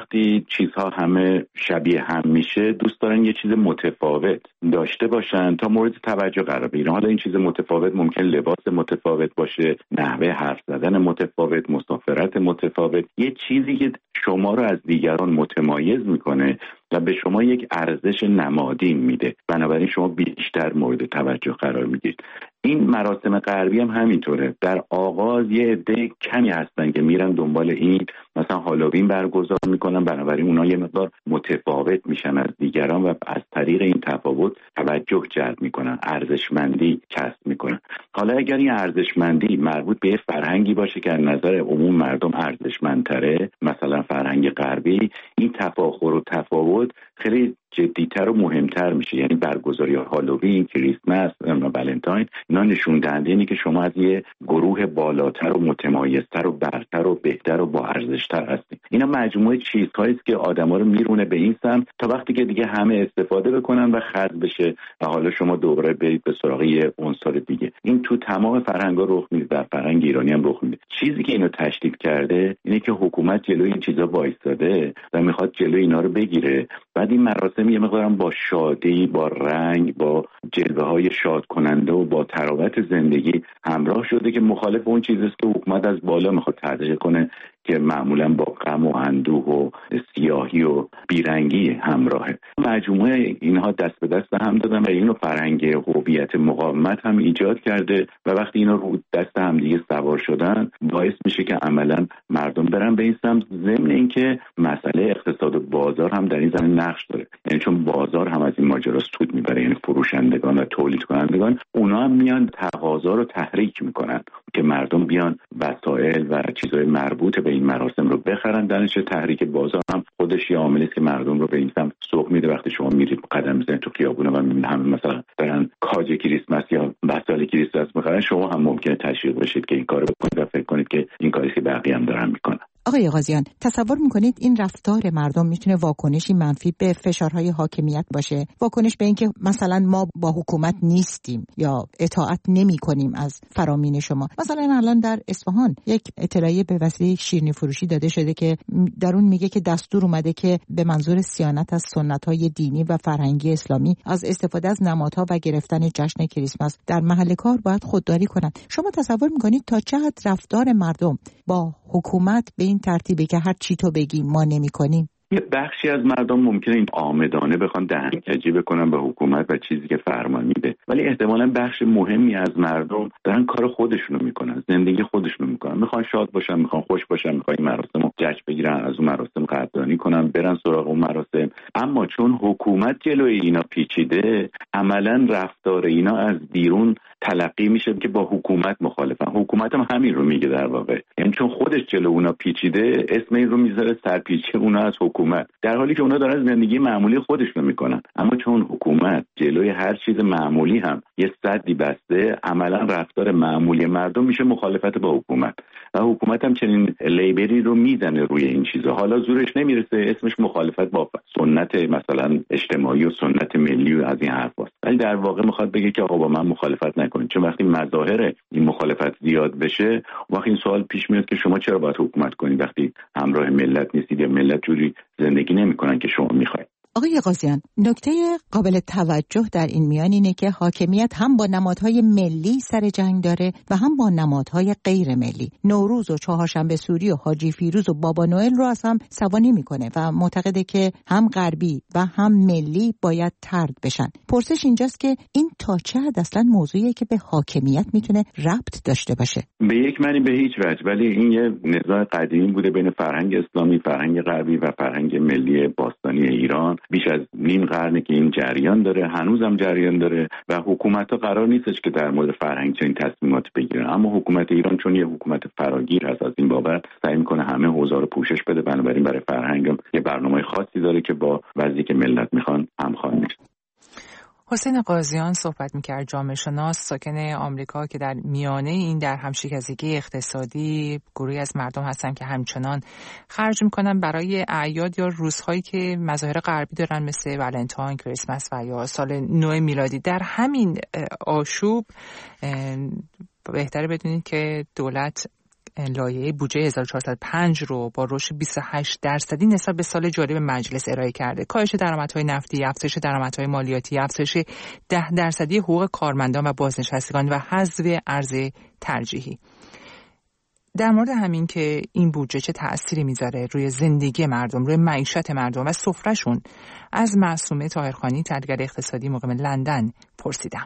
چیزها همه شبیه هم میشه دوست دارن یه چیز متفاوت داشته باشن تا مورد توجه قرار بگیرن. حالا این چیز متفاوت ممکن لباس متفاوت باشه، نحوه حرف زدن متفاوت، مسافرت متفاوت، یه چیزی که شما رو از دیگران متمایز میکنه و به شما یک ارزش نمادین میده، بنابراین شما بیشتر مورد توجه قرار میگیرید. این مراسم غربی هم همینطوره. در آغاز یه عده کمی هستن که میرن دنبال این، مثلا هالووین برگزار میکنن، بنابراین اونا یه مقدار متفاوت میشن از دیگران و از طریق این تفاوت توجه جلب میکنن، ارزشمندی کسب میکنن. حالا اگر این ارزشمندی مربوط به فرهنگی باشه که از نظر عموم مردم ارزشمندتره، مثلا فرهنگ غربی، این تفاخر و تفاوت خیلی جدیتر و مهمتر میشه. یعنی برگزاری هالووین، کریسمس و ولنتاین، اینا نشون دهنده اینه که شما از یه گروه بالاتر و متمایزتر و برتر و بهتر و با ارزشتر هستید. اینا مجموعه چیزهایی است که آدما رو میرونه به این سمت تا وقتی که دیگه همه استفاده بکنن و خرج بشه و حالا شما دوباره برید به سراغ یه عنصر دیگه. این تو تمام فرهنگ‌ها رخ میده، در فرهنگ ایرانی هم رخ میده. چیزی که اینو تشدید کرده اینه که حکومت جلوی این چیزا وایساده و میخواد جلوی اینا رو بگیره. بعد این مراسم یه مقدارم با شادی، با رنگ، با جلوه‌های شاد کننده و با تراوت زندگی همراه شده که مخالف اون چیزی است که حکومت از بالا میخواد تدریج کنه که معمولا با غم و اندوه و سیاهی و بیرنگی همراهه. مجموعه اینها دست به دست هم دادن و اینو فرهنگ هویت مقاومت هم ایجاد کرده و وقتی اینا رو دست هم دیگه سوار شدن باعث میشه که عملا مردم برن به این سمت، ضمن اینکه مسئله اقتصاد و بازار هم در این زمینه نقش داره. یعنی چون بازار هم از این ماجرا سود میبره، یعنی فروشندگان و تولید کنندگان اونا هم میان تقاضا رو تحریک میکنن که مردم بیان وسایل و چیزهای مربوط به این مراسم رو بخرن. درنش تحریک بازار هم خودش یه عاملی است که مردم رو به این سمت سوق میده. وقتی شما میرید قدم میزنید تو خیابونا و میبینید همه مثلا دارن کاج کریسمس یا وسایل کریسمس میخرن، شما هم ممکنه تشویق بشید که این کارو بکنید و فکر کنید که این کاری که بقیه هم دارن میکنن. آقای غازیان، تصور میکنید این رفتار مردم میتونه واکنشی منفی به فشارهای حاکمیت باشه؟ واکنش به اینکه مثلا ما با حکومت نیستیم یا اطاعت نمیکنیم از فرامین شما. مثلا الان در اصفهان یک اطلاعیه به وسیله یک شیرینی فروشی داده شده که در اون میگه که دستور اومده که به منظور صیانت از سنت‌های دینی و فرهنگی اسلامی از استفاده از نمادها و گرفتن جشن کریسمس در محل کار باید خودداری کنند. شما تصور میکنید تا چه حد رفتار مردم با حکومت به این ترتیبه که هر چی تو بگی ما نمی کنیم؟ یه بخشی از مردم ممکنه این آمدانه بخوان دهنکجی بکنن به حکومت و چیزی که فرمان میده، ولی احتمالاً بخش مهمی از مردم دارن کار خودشونو میکنن، زندگی خودشونو میکنن، میخوان شاد باشن، میخوان خوش باشن، میخوان این مراسمو جشن بگیرن، از اون مراسم قدردانی کنن، برن سراغ اون مراسم. اما چون حکومت جلوی اینا پیچیده، عملاً رفتار اینا از بیرون تلقی میشه که با حکومت مخالفن. حکومت هم همین رو میگه در واقع، یعنی چون خودش جلو اونا پیچیده اسم این رو میذاره سرپیچی اونا از حکومت، در حالی که اونا دارن زندگی معمولی خودشون میکنن. اما چون حکومت جلوی هر چیز معمولی هم یه سدی بسته، عملا رفتار معمولی مردم میشه مخالفت با حکومت و حکومت هم چنین لیبلی رو میزنه روی این چیزا. حالا زورش نمیرسه، اسمش مخالفت با سنت مثلا اجتماعی و سنت ملی و از این حرفاست، ولی در واقع میخواد بگه که آقا با من مخالفت نکنید. چون وقتی مظاهر این مخالفت زیاد بشه، وقتی این سوال پیش میاد که شما چرا باید حکومت کنید وقتی همراه ملت نیستید یا ملت جوری زندگی نمیکنن که شما میخواید. آقای غازیان، نکته قابل توجه در این میان اینه که حاکمیت هم با نمادهای ملی سر جنگ داره و هم با نمادهای غیر ملی. نوروز و چهارشنبه سوری و حاجی فیروز و بابا نوئل رو از هم سوانی میکنه و معتقده که هم غربی و هم ملی باید طرد بشن. پرسش اینجاست که این تا چه حد اصلا موضوعیه که به حاکمیت میتونه ربط داشته باشه؟ به یک معنی به هیچ وجه، ولی این یه نزاع قدیمی بوده بین فرهنگ اسلامی، فرهنگ غربی و فرهنگ ملی باستانی ایران. بیش از نیم قرنه که این جریان داره، هنوزم جریان داره و حکومت‌ها قرار نیستش که در مورد فرهنگ چنین تصمیمات بگیرن. اما حکومت ایران چون یه حکومت فراگیر هست، از این بابت سعی می‌کنه همه حوزه رو پوشش بده، بنابراین برای فرهنگ یه برنامه خاصی داره که با وضعی که ملت میخوان همخوان میشه. حسین غازیان صحبت میکرد، جامعه شناس ساکن آمریکا که در میانه این در همشکستگی اقتصادی گروهی از مردم هستن که همچنان خرج میکنن برای اعیاد یا روزهایی که مظاهر غربی دارن مثل ولنتاین، کریسمس و یا سال نو میلادی. در همین آشوب بهتره بدونید که دولت لایحه بودجه هزار و چهارصد و پنج رو با رشد بیست و هشت درصدی نسبت به سال جاری به مجلس ارائه کرده. کاهش درآمدهای نفتی، افزایش درآمدهای مالیاتی، افزایش ده درصدی حقوق کارمندان و بازنشستگان و حذف ارز ترجیحی. در مورد همین که این بودجه چه تأثیری میذاره روی زندگی مردم، روی معیشت مردم و سفرهشون، از معصومه طاهرخانی تحلیلگر اقتصادی مقیم لندن پرسیدم.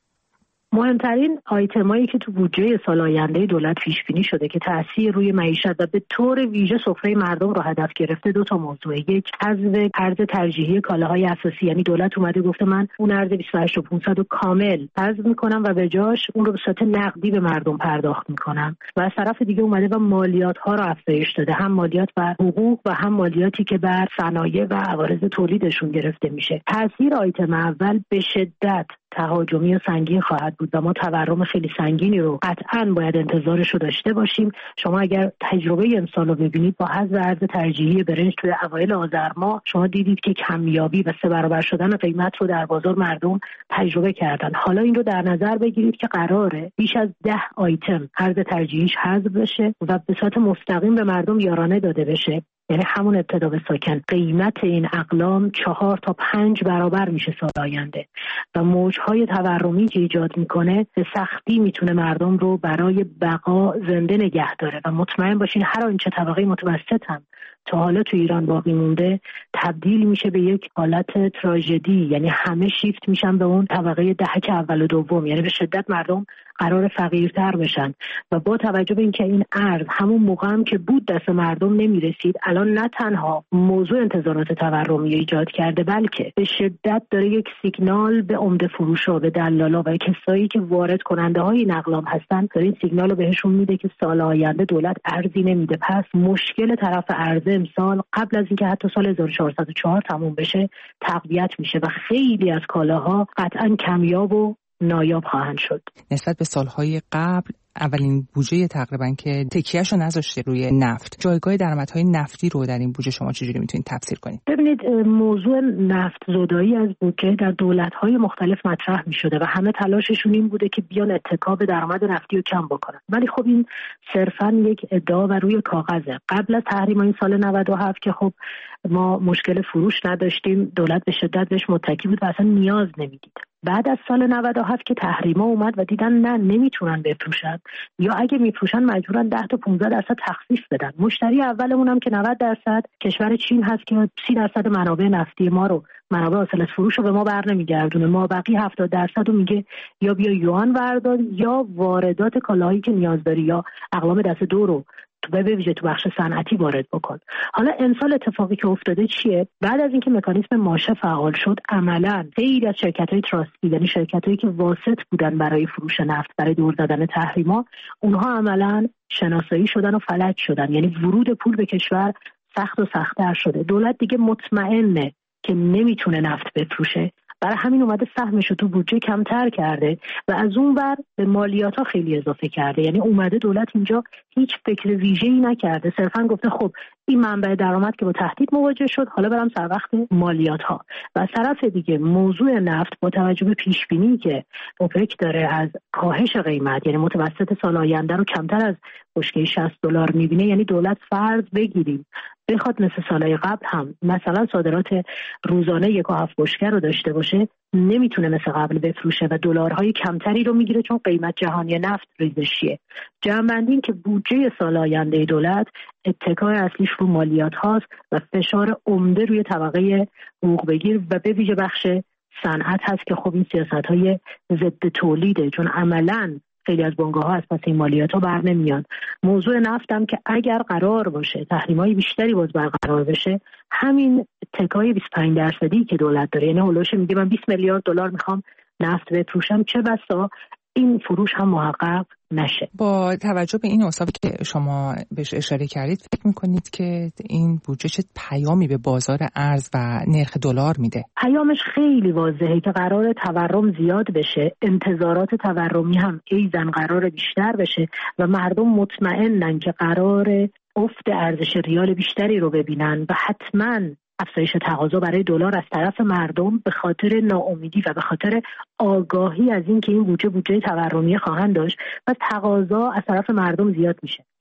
مهمترین آیتمایی که تو بودجه سال آینده دولت پیش بینی شده که تأثیر روی معیشت و به طور ویژه سفره مردم رو هدف گرفته دو تا موضوع. یک، حذف ارز ترجیحی کالاهای اساسی، یعنی دولت اومده گفته من اون ارز بیست و هشت و پانصد رو کامل حذف میکنم و به جاش اون رو به صورت نقدی به مردم پرداخت میکنم. و از طرف دیگه اومده و مالیات ها رو افزایش داده، هم مالیات بر حقوق و هم مالیاتی که بر صنایع و عوارض تولیدشون گرفته میشه. تأثیر آیتم اول به شدت تهاجمی و سنگین خواهد بود و ما تورم خیلی سنگینی رو قطعاً باید انتظارش رو داشته باشیم. شما اگر تجربه امسال رو ببینید با حذف ارز ترجیحی برنج توی اوایل آذر ماه، شما دیدید که کمیابی و سه برابر شدن قیمت رو در بازار مردم تجربه کردن. حالا این رو در نظر بگیرید که قراره بیش از ده آیتم ارز ترجیحیش حذف بشه و به صورت مستقیم به مردم یارانه داده بشه. یعنی همون ابتدا به ساکن قیمت این اقلام چهار تا پنج برابر میشه سال آینده و موجهای تورمی که ایجاد میکنه به سختی میتونه مردم رو برای بقا زنده نگه داره و مطمئن باشین هر آنچه طبقه متوسط هم تا حالا تو ایران باقی مونده تبدیل میشه به یک حالت تراژدی. یعنی همه شیفت میشن به اون طبقه دهک اول و دوم، یعنی به شدت مردم قرار فقیرتر بشن و با توجه به اینکه این ارز همون موقع هم که بود دست مردم نمیرسید، الان نه تنها موضوع انتظارات تورمی ایجاد کرده بلکه به شدت داره یک سیگنال به عمده فروشا، به دلالا و کسایی که وارد کننده های این اقلام هستن، داره این سیگنال رو بهشون میده که سال آینده دولت ارزی نمیده. پس مشکل طرف عرضه امسال قبل از اینکه حتی سال هزار و چهارصد و چهار تموم بشه تقویت میشه و خیلی از کالاها قطعاً کمیاب و نایاب خواهند شد. نسبت به سالهای قبل اولین بودجه تقریبا که تکیهشو نذاشته روی نفت، جایگاه درآمدهای نفتی رو در این بودجه شما چجوری میتونید تفسیر کنید؟ ببینید، موضوع نفت زدایی از بودجه در دولت‌های مختلف مطرح می‌شده و همه تلاششون این بوده که بیان اتکا به درآمد نفتی رو کم بکنن. ولی خب این صرفاً یک ادعا و روی کاغذه. قبل از تحریم این سال نود و هفت که خب ما مشکل فروش نداشتیم، دولت به شدت بهش متکی بود و اصلا نیاز نمیدید. بعد از سال نود و هفت که تحریما اومد و دیدن نه نمیتونن بفروشن یا اگه میفروشن مجبورن ده تا پانزده درصد تخفیف بدن. مشتری اولمون هم که نود درصد کشور چین هست که سی درصد منابع نفتی ما رو، منابع حاصل از فروش رو به ما برنمیگردونه. ما بقیه هفتاد درصد رو میگه یا بیا یوان واردار یا واردات کالاهایی که نیاز داری یا اقلام دست دو رو تو به ویژه تو بخش صنعتی وارد بکن. حالا امسال اتفاقی که افتاده چیه؟ بعد از اینکه مکانیزم ماشه فعال شد، عملاً خیلی از شرکت‌های تراستی، یعنی شرکت‌هایی که واسط بودن برای فروش نفت، برای دور زدن تحریما، اونها عملاً شناسایی شدن و فلج شدن. یعنی ورود پول به کشور سخت و سخت‌تر شده. دولت دیگه مطمئنه که نمیتونه نفت بفروشه، برای همین اومده سهمش رو تو بودجه کمتر کرده و از اون ور به مالیات ها خیلی اضافه کرده. یعنی اومده دولت اینجا هیچ فکر ویژه‌ای نکرده، صرفا گفته خب این منبع درآمد که با تهدید مواجه شد، حالا برم سر وقت مالیات ها. و از طرف دیگه موضوع نفت با توجه به پیش بینی که اوپک داره از کاهش قیمت، یعنی متوسط سال آینده رو کمتر از بشکه شصت دلار میبینه، یعنی دولت فرض بگیریم بخواد مثل سالهای قبل هم مثلا صادرات روزانه یک و هفت بشکه رو داشته باشه، نمیتونه مثل قبل بفروشه و دلارهای کمتری رو میگیره چون قیمت جهانی نفت ریزشیه. جمع‌بندی این که بودجه سال آینده دولت اتکای اصلیش رو مالیات هاست و فشار عمده روی طبقه حقوق بگیر و به ویژه بخش صنعت هست که خب این سیاست‌های ضد تولیده، چون عملاً خیلی از بنگاه ها از پس این مالیات ها بر نمیان. موضوع نفت هم که اگر قرار باشه تحریم‌های بیشتری باز برقرار بشه، همین تکای بیست و پنج درصدی که دولت داره، یعنی هولوش میگه من بیست میلیارد دلار میخوام نفت بفروشم، چه بسا این فروش هم محقق نشه. با توجه به این اوصافی که شما بهش اشاره کردید، فکر میکنید که این بودجه چه پیامی به بازار ارز و نرخ دلار میده؟ پیامش خیلی واضحه که قرار تورم زیاد بشه، انتظارات تورمی هم ایزن قرار بیشتر بشه و مردم مطمئنن که قرار افت ارزش ریال بیشتری رو ببینن و حتماً افزایش تقاضا برای دلار از طرف مردم به خاطر ناامیدی و به خاطر آگاهی از این که این بودجه بودجه تورمی خواهند داشت و تقاضا از طرف مردم زیاد میشه.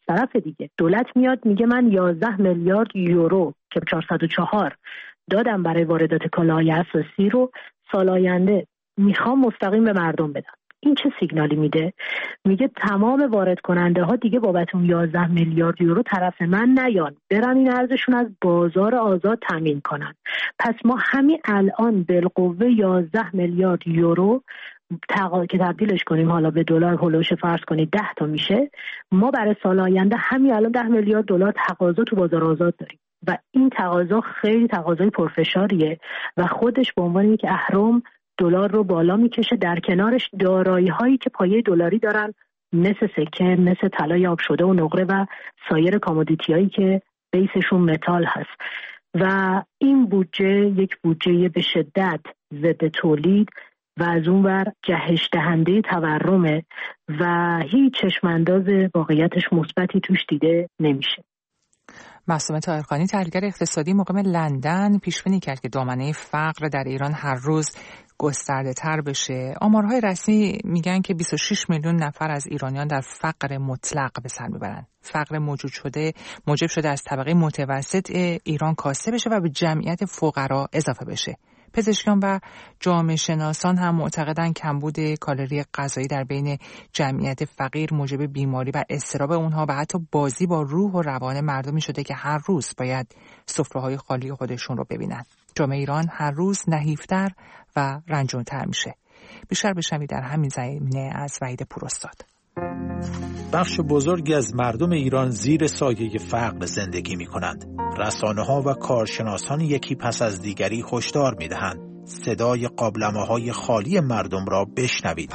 طرف دیگه دولت میاد میگه من یازده میلیارد یورو که چهارصد و چهار دادم برای واردات کالاهای اساسی رو سال آینده میخوام مستقیم به مردم بدم. این چه سیگنالی میده؟ میگه تمام وارد کننده ها دیگه بابت اون یازده میلیارد یورو طرف من نیان، برن این ارزشون از بازار آزاد تامین کنن. پس ما همین الان بالقوه یازده میلیارد یورو تقا... که تبدیلش کنیم حالا به دلار هولوش فرض کنید ده تا میشه، ما برای سال آینده همین الان ده میلیارد دلار تقاضا تو بازار آزاد داریم و این تقاضا خیلی تقاضای پرفشاریه و خودش به عنوان یک اهرم دلار رو بالا میکشه. در کنارش دارایی هایی که پایه دلاری دارن مثل سکه، مثل طلای آب شده و نقره و سایر کامودیتی هایی که بیسشون متال هست و این بودجه یک بودجه به شدت ضد تولید و از اون ور جهش دهنده تورمه و هیچ چشمانداز واقعیتش مثبتی توش دیده نمیشه. معصومه طاهرخانی، تحلیلگر اقتصادی، مقیم لندن، پیش بینی کرد که دامنه فقر در ایران هر روز گسترده تر بشه. آمارهای رسمی میگن که بیست و شش میلیون نفر از ایرانیان در فقر مطلق به سر میبرن. فقر موجود شده موجب شده از طبقه متوسط ایران کاسته بشه و به جمعیت فقرا اضافه بشه. پزشکان و جامعه شناسان هم معتقدن کمبود کالری غذایی در بین جمعیت فقیر موجب بیماری و اضطراب اونها و حتی بازی با روح و روان مردمی شده که هر روز باید سفره‌های خالی خودشون رو ببینن. جامعه ایران هر روز نحیفتر و رنجونتر میشه. بیشتر بشنوید در همین زمینه از وحید پوراستاد. بخش بزرگی از مردم ایران زیر سایه فقر زندگی می کنند. رسانه ها و کارشناسان یکی پس از دیگری هشدار می دهند. صدای قابلمه های خالی مردم را بشنوید.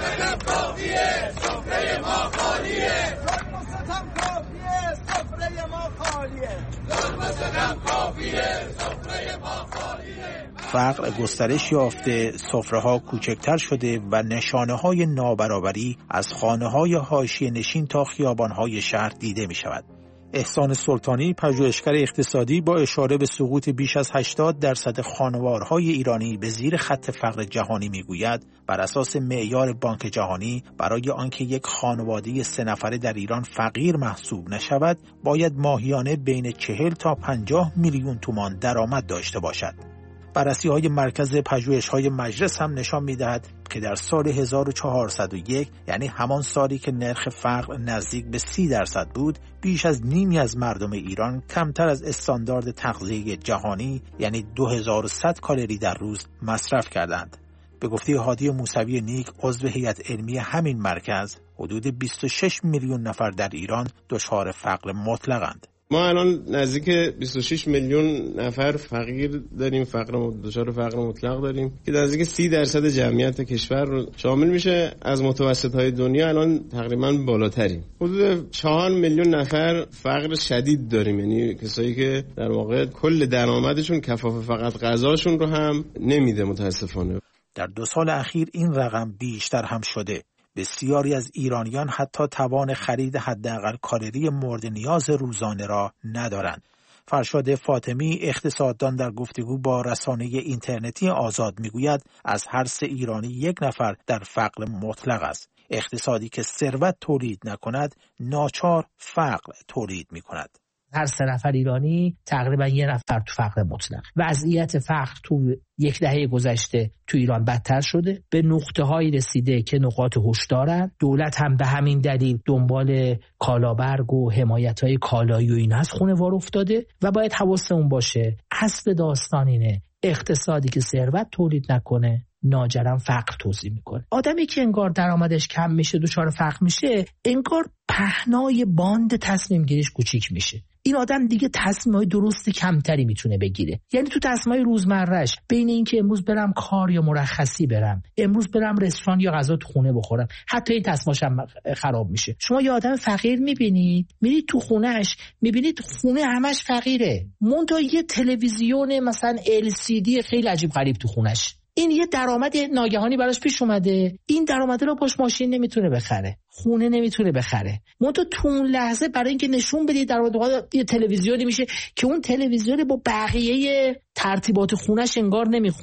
فقر گسترش یافته، سفره‌ها کوچکتر شده و نشانه‌های نابرابری از خانه‌های حاشیه نشین تا خیابان‌های شهر دیده می‌شود. احسان سلطانی، پژوهشگر اقتصادی، با اشاره به سقوط بیش از هشتاد درصد خانوارهای ایرانی به زیر خط فقر جهانی میگوید بر اساس معیار بانک جهانی برای آنکه یک خانواده سه نفره در ایران فقیر محسوب نشود باید ماهیانه بین چهل تا پنجاه میلیون تومان درآمد داشته باشد. بررسی‌های مرکز پژوهش‌های مجلس هم نشان می‌دهد که در سال هزار و چهارصد و یک، یعنی همان سالی که نرخ فقر نزدیک به سی درصد بود، بیش از نیمی از مردم ایران کمتر از استاندارد تغذیه جهانی یعنی دو هزار و صد کالری در روز مصرف کردند. به گفته هادی موسوی نیک، عضو هیئت علمی همین مرکز، حدود بیست و شش میلیون نفر در ایران دچار فقر مطلق‌اند. ما الان نزدیک بیست و شش میلیون نفر فقیر داریم، فقر دچار فقر مطلق داریم که نزدیک سی درصد جمعیت کشور رو شامل میشه. از متوسط‌های دنیا الان تقریبا بالاتریم. حدود چهار میلیون نفر فقر شدید داریم، یعنی کسایی که در واقع کل درآمدشون کفاف فقط غذاشون رو هم نمیده متاسفانه. در دو سال اخیر این رقم بیشتر هم شده. بسیاری از ایرانیان حتی توان خرید حداقل کالری مورد نیاز روزانه را ندارند. فرشاد فاطمی، اقتصاددان، در گفتگو با رسانه اینترنتی آزاد میگوید از هر سه ایرانی یک نفر در فقر مطلق است. اقتصادی که ثروت تولید نکند ناچار فقر تولید میکند. هر سه نفر ایرانی تقریبا یه نفر تو فقر مطلق. وضعیت فقر تو یک دهه گذشته تو ایران بدتر شده، به نقطه هایی رسیده که نقاط هشدارن. دولت هم به همین دلیل دنبال کالابرگ و حمایت های کالایی و این از خونه‌وار افتاده و باید حواسمون باشه اصل داستان اینه اقتصادی که ثروت تولید نکنه ناجرم فقر توزیع میکنه. آدمی که انگار درآمدش کم میشه دچار فقر میشه، انگار پهنای باند تصمیم گیریش کوچیک میشه. این آدم دیگه تصمیمای درست کمتری میتونه بگیره. یعنی تو تصمیمای روزمرهش بین اینکه امروز برم کار یا مرخصی برم، امروز برم رستوران یا غذا تو خونه بخورم، حتی این تصمیماش هم خراب میشه. شما یه آدم فقیر میبینید، میرید تو خونهش میبینید خونه همش فقیره، منتها یه تلویزیون مثلا ال سی دی خیلی عجیب غریب تو خونش. این یه درآمد ناگهانی براش پیش اومده، این درآمد رو باش ماشین نمیتونه بخره، خونه نمیتونه بخره. منتها تو اون لحظه برای اینکه نشون بده درآمد یه تلویزیونی میشه که اون تلویزیون با بقیه ترتیبات خونش انگار نمیخونه.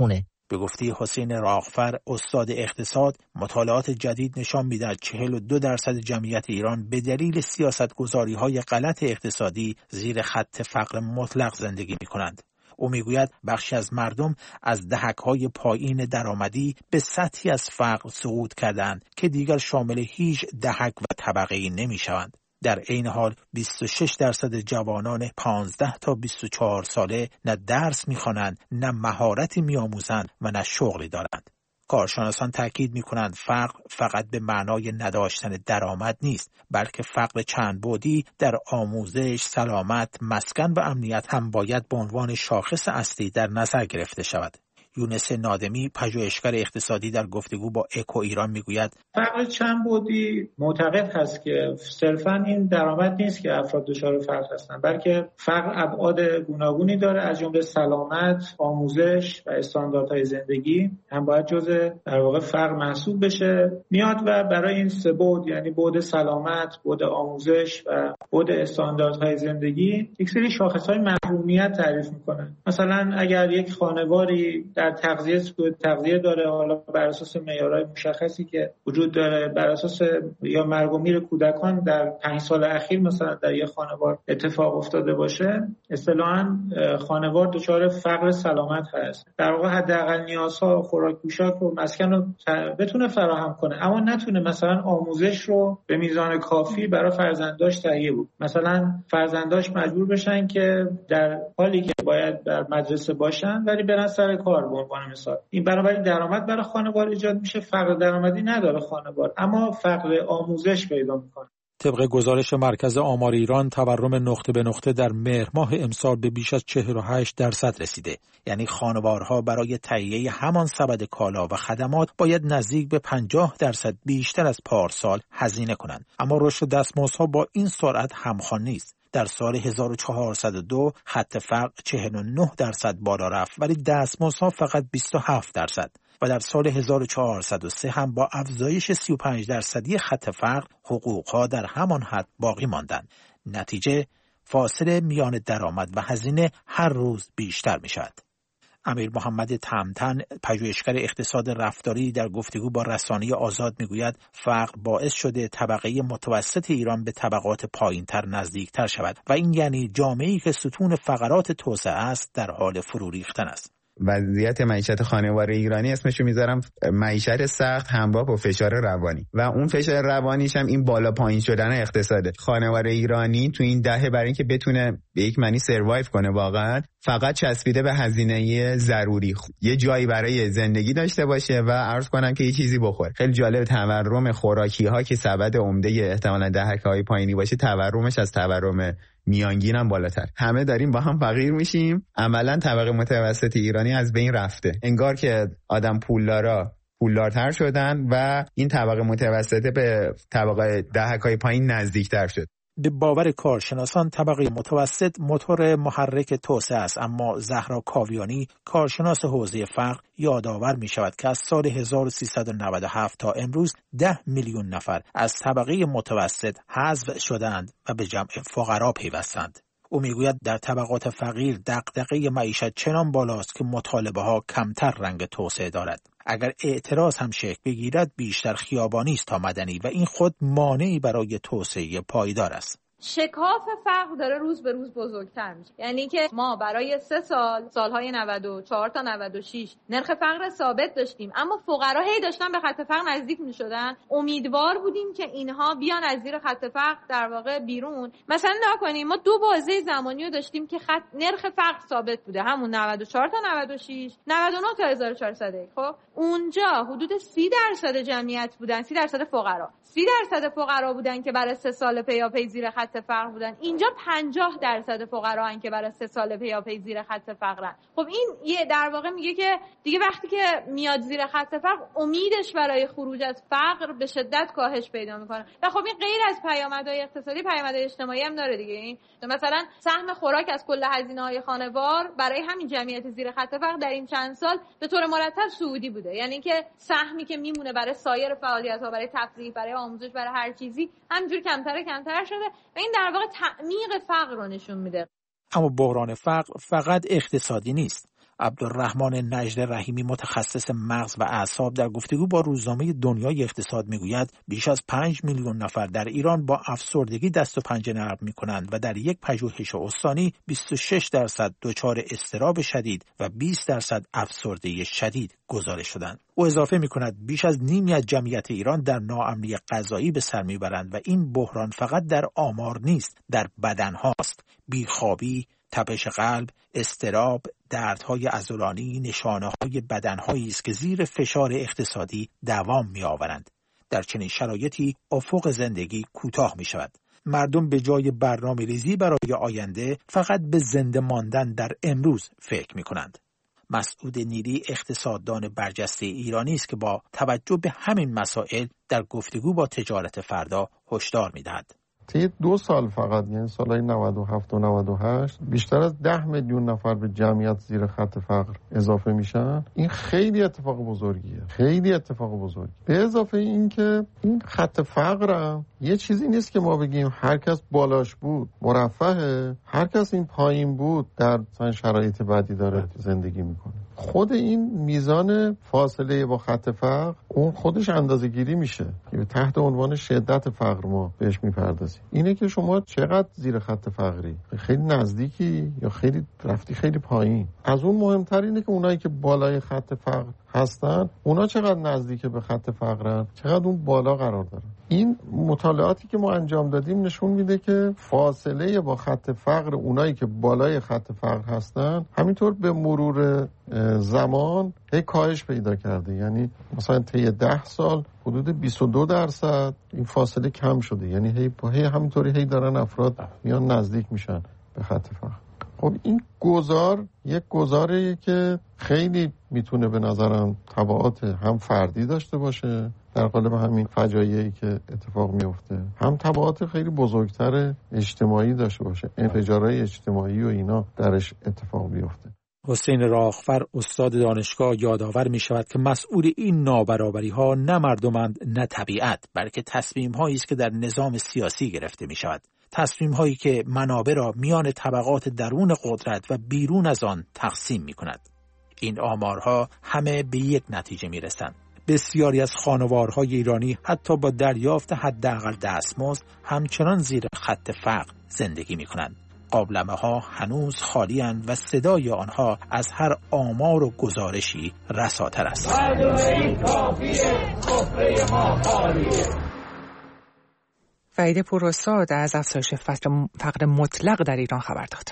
به گفته حسین راغفر استاد اقتصاد، مطالعات جدید نشان می‌دهد چهل و دو درصد جمعیت ایران به دلیل سیاست‌گذاری‌های غلط اقتصادی زیر خط فقر مطلق زندگی می‌کنند. او میگوید بخشی از مردم از دهک‌های پایین درآمدی به سطحی از فقر صعود کردند که دیگر شامل هیچ دهک و طبقه‌ای نمی‌شوند. در عین حال بیست و شش درصد جوانان پانزده تا بیست و چهار ساله نه درس می‌خوانند، نه مهارتی می‌آموزند و نه شغلی دارند. کارشناسان تاکید می‌کنند فقر فقط به معنای نداشتن درآمد نیست، بلکه فقر چند بعدی در آموزش، سلامت، مسکن و امنیت هم باید به عنوان شاخص اصلی در نظر گرفته شود. یونس نادمی پژوهشگر اقتصادی در گفتگو با اکو ایران میگوید فقر چند بعدی معتقد هست که صرفاً این درآمد نیست که افراد دچار فقر هستند، بلکه فقر ابعاد گوناگونی داره، از جمله سلامت، آموزش و استانداردهای زندگی هم باید جزء در واقع فقر محسوب بشه. میاد و برای این سه بعد، یعنی بعد سلامت، بعد آموزش و بعد استانداردهای زندگی، یک سری شاخص‌های محرومیت تعریف میکنه. مثلا اگر یک خانواری در تغذیه سوء تغذیه داره، حالا بر اساس معیارهای مشخصی که وجود داره، بر اساس یا مرگ و میر کودکان در پنج سال اخیر مثلا در یک خانوار اتفاق افتاده باشه، اصطلاحاً خانوار دچار فقر سلامت هست. در واقع حداقل نیازها، خوراک، پوشاک و مسکن رو بتونه فراهم کنه، اما نتونه مثلا آموزش رو به میزان کافی برای فرزنداش تهیه بود. مثلا فرزنداش مجبور بشن که در حالی که باید در مدرسه باشن ولی برن سر کار. به عنوان مثال این بنابراین درآمد برای خانوار ایجاد میشه، فقر درآمدی نداره خانوار، اما فقر آموزش پیدا میکنه. طبق گزارش مرکز آمار ایران، تورم نقطه به نقطه در مهر ماه امسال به بیش از چهل و هشت درصد رسیده. یعنی خانوارها برای تهیه همان سبد کالا و خدمات باید نزدیک به پنجاه درصد بیشتر از پارسال هزینه کنند. اما رشد دستمزدها با این سرعت همخوان نیست. در سال هزار و چهارصد و دو خط فقر چهل و نه درصد بالا رفت، ولی دستمزدها فقط بیست و هفت درصد. و در سال هزار و چهارصد و سه هم با افزایش سی و پنج درصدی خط فقر حقوقها در همان حد باقی ماندند. نتیجه فاصله میان درآمد و هزینه هر روز بیشتر می شود. امیر محمد تمتن پژوهشگر اقتصاد رفتاری در گفتگو با رسانه آزاد میگوید فقر باعث شده طبقه متوسط ایران به طبقات پایینتر نزدیکتر شود و این یعنی جامعه‌ای که ستون فقرات توسعه است در حال فرو ریختن است. وضعیت معیشت خانوار ایرانی اسمشو میذارم معیشت سخت همراه با فشار روانی و اون فشار روانیش هم این بالا پایین شدن اقتصاده. خانوار ایرانی تو این دهه برای اینکه بتونه به یک معنی سروایو کنه واقعا فقط چسبیده به هزینه ضروری، یه جایی برای زندگی داشته باشه و عرض کنم که یه چیزی بخوره. خیلی جالب تورم خوراکی ها که سبد عمده احتمالاً دهک‌های پایینی باشه، تورمش از تورم میانگین هم بالاتر. همه داریم با هم فقیر میشیم. عملاً طبقه متوسط ایرانی از بین رفته. انگار که آدم پولدارا پولدارتر شدن و این طبقه متوسطه به طبقه دهک‌های پایین نزدیکتر شد. به باور کارشناسان طبقه متوسط موتور محرک توسعه است، اما زهرا کاویانی کارشناس حوزه فقر یادآور می شود که از سال هزار و سیصد و نود و هفت تا امروز ده میلیون نفر از طبقه متوسط حذف شدند و به جمع فقرا پیوستند. او میگوید در طبقات فقیر دغدغه معیشت چنان بالاست که مطالبه ها کمتر رنگ توسعه دارد. اگر اعتراض هم شکل بگیرد بیشتر خیابانی است تا مدنی و این خود مانعی برای توسعه پایدار است. شکاف فقر داره روز به روز بزرگتر میشه. یعنی که ما برای سه سال سالهای نود و چهار تا نود و شش نرخ فقر ثابت داشتیم، اما فقرا هی داشتن به خط فقر نزدیک میشدن. امیدوار بودیم که اینها بیان از زیر خط فقر در واقع بیرون. مثلا نکنیم ما دو بازه زمانی رو داشتیم که خط نرخ فقر ثابت بوده، همون نود و چهار تا نود و شش، نود و نه تا هزار و چهارصد. خب اونجا حدود سی درصد جمعیت بودن، سی درصد فقرا سی درصد فقرا بودن که برای سه سال پیاپی زیر خط فقر بودن. اینجا پنجاه درصد فقرا هستن که برای سه سال پیاپی زیر خط فقرن. خب این یه در واقع میگه که دیگه وقتی که میاد زیر خط فقر امیدش برای خروج از فقر به شدت کاهش پیدا میکنه. و خب این غیر از پیامدهای اقتصادی، پیامدهای اجتماعی هم داره دیگه. این مثلا سهم خوراک از کل هزینه‌های خانوار برای همین جمعیت زیر خط فقر در این چند سال به طور مرتب صعودی بوده. یعنی که سهمی که میمونه برای سایر فعالیت‌ها، برای تفریح، برای آموزش، برای هر چیزی همینجور کمتر کمتر شده و این در واقع تعمیق فقر رو نشون میده. اما بحران فقر فقط اقتصادی نیست. عبدالرحمن نجد رحیمی متخصص مغز و اعصاب در گفتگو با روزنامه دنیای اقتصاد میگوید بیش از پنج میلیون نفر در ایران با افسردگی دست و پنجه نرم میکنند و در یک پژوهش استانی بیست و شش درصد دچار اضطراب شدید و بیست درصد افسردگی شدید گزارش شدند. او اضافه میکند بیش از نیمی از جمعیت ایران در ناامنی غذایی به سر میبرند و این بحران فقط در آمار نیست، در بدن هاست. بیخوابی، تپش قلب، اضطراب، دردهای عضلانی نشانه‌های بدنهایی است که زیر فشار اقتصادی دوام می‌آورند. در چنین شرایطی افق زندگی کوتاه می‌شود. مردم به جای برنامه‌ریزی برای آینده فقط به زنده ماندن در امروز فکر می‌کنند. مسعود نیلی اقتصاددان برجسته ایرانی است که با توجه به همین مسائل در گفتگو با تجارت فردا هشدار می‌دهد. طی دو سال فقط، یعنی سالهای نود و هفت و نود و هشت، بیشتر از ده میلیون نفر به جمعیت زیر خط فقر اضافه میشن. این خیلی اتفاق بزرگیه، خیلی اتفاق بزرگی. به اضافه این که این خط فقر یه چیزی نیست که ما بگیم هر کس بالاش بود مرفهه، هر کس این پایین بود در شرایط بدی داره زندگی میکنه. خود این میزان فاصله با خط فقر اون خودش اندازه‌گیری میشه که تحت عنوان شدت فقر ما بهش میپردازیم. اینه که شما چقدر زیر خط فقری، خیلی نزدیکی یا خیلی رفتی خیلی پایین. از اون مهمتر اینه که اونایی که بالای خط فقر هستن اونا چقدر نزدیک به خط فقرن، چقدر اون بالا قرار دارن. این مطالعاتی که ما انجام دادیم نشون میده که فاصله با خط فقر اونایی که بالای خط فقر هستن همینطور به مرور زمان هی کاهش پیدا کرده. یعنی مثلا طی ده سال حدود بیست و دو درصد این فاصله کم شده. یعنی هی هی همینطوری هی دارن افراد میان نزدیک میشن به خط فقر. خب این گزار یک گزاریه که خیلی میتونه به نظرم تبعات هم فردی داشته باشه در قالب همین فجایعی که اتفاق میفته، هم تبعات خیلی بزرگتر اجتماعی داشته باشه، انفجارهای اجتماعی و اینا درش اتفاق بیفته. حسین راغفر استاد دانشگاه یادآور می شود که مسئول این نابرابری ها نه مردمند نه طبیعت، بلکه تصمیم هایی است که در نظام سیاسی گرفته می شود. تصمیم هایی که منابع را میان طبقات درون قدرت و بیرون از آن تقسیم می کند. این آمارها همه به یک نتیجه می رسند. بسیاری از خانوارهای ایرانی حتی با دریافت حداقل دستمزد همچنان زیر خط فقر زندگی می کنند. قابلمه ها هنوز خالی اند و صدای آنها از هر آمار و گزارشی رساتر است. وحید پوراستاد از افزایش فقر مطلق در ایران خبر داد.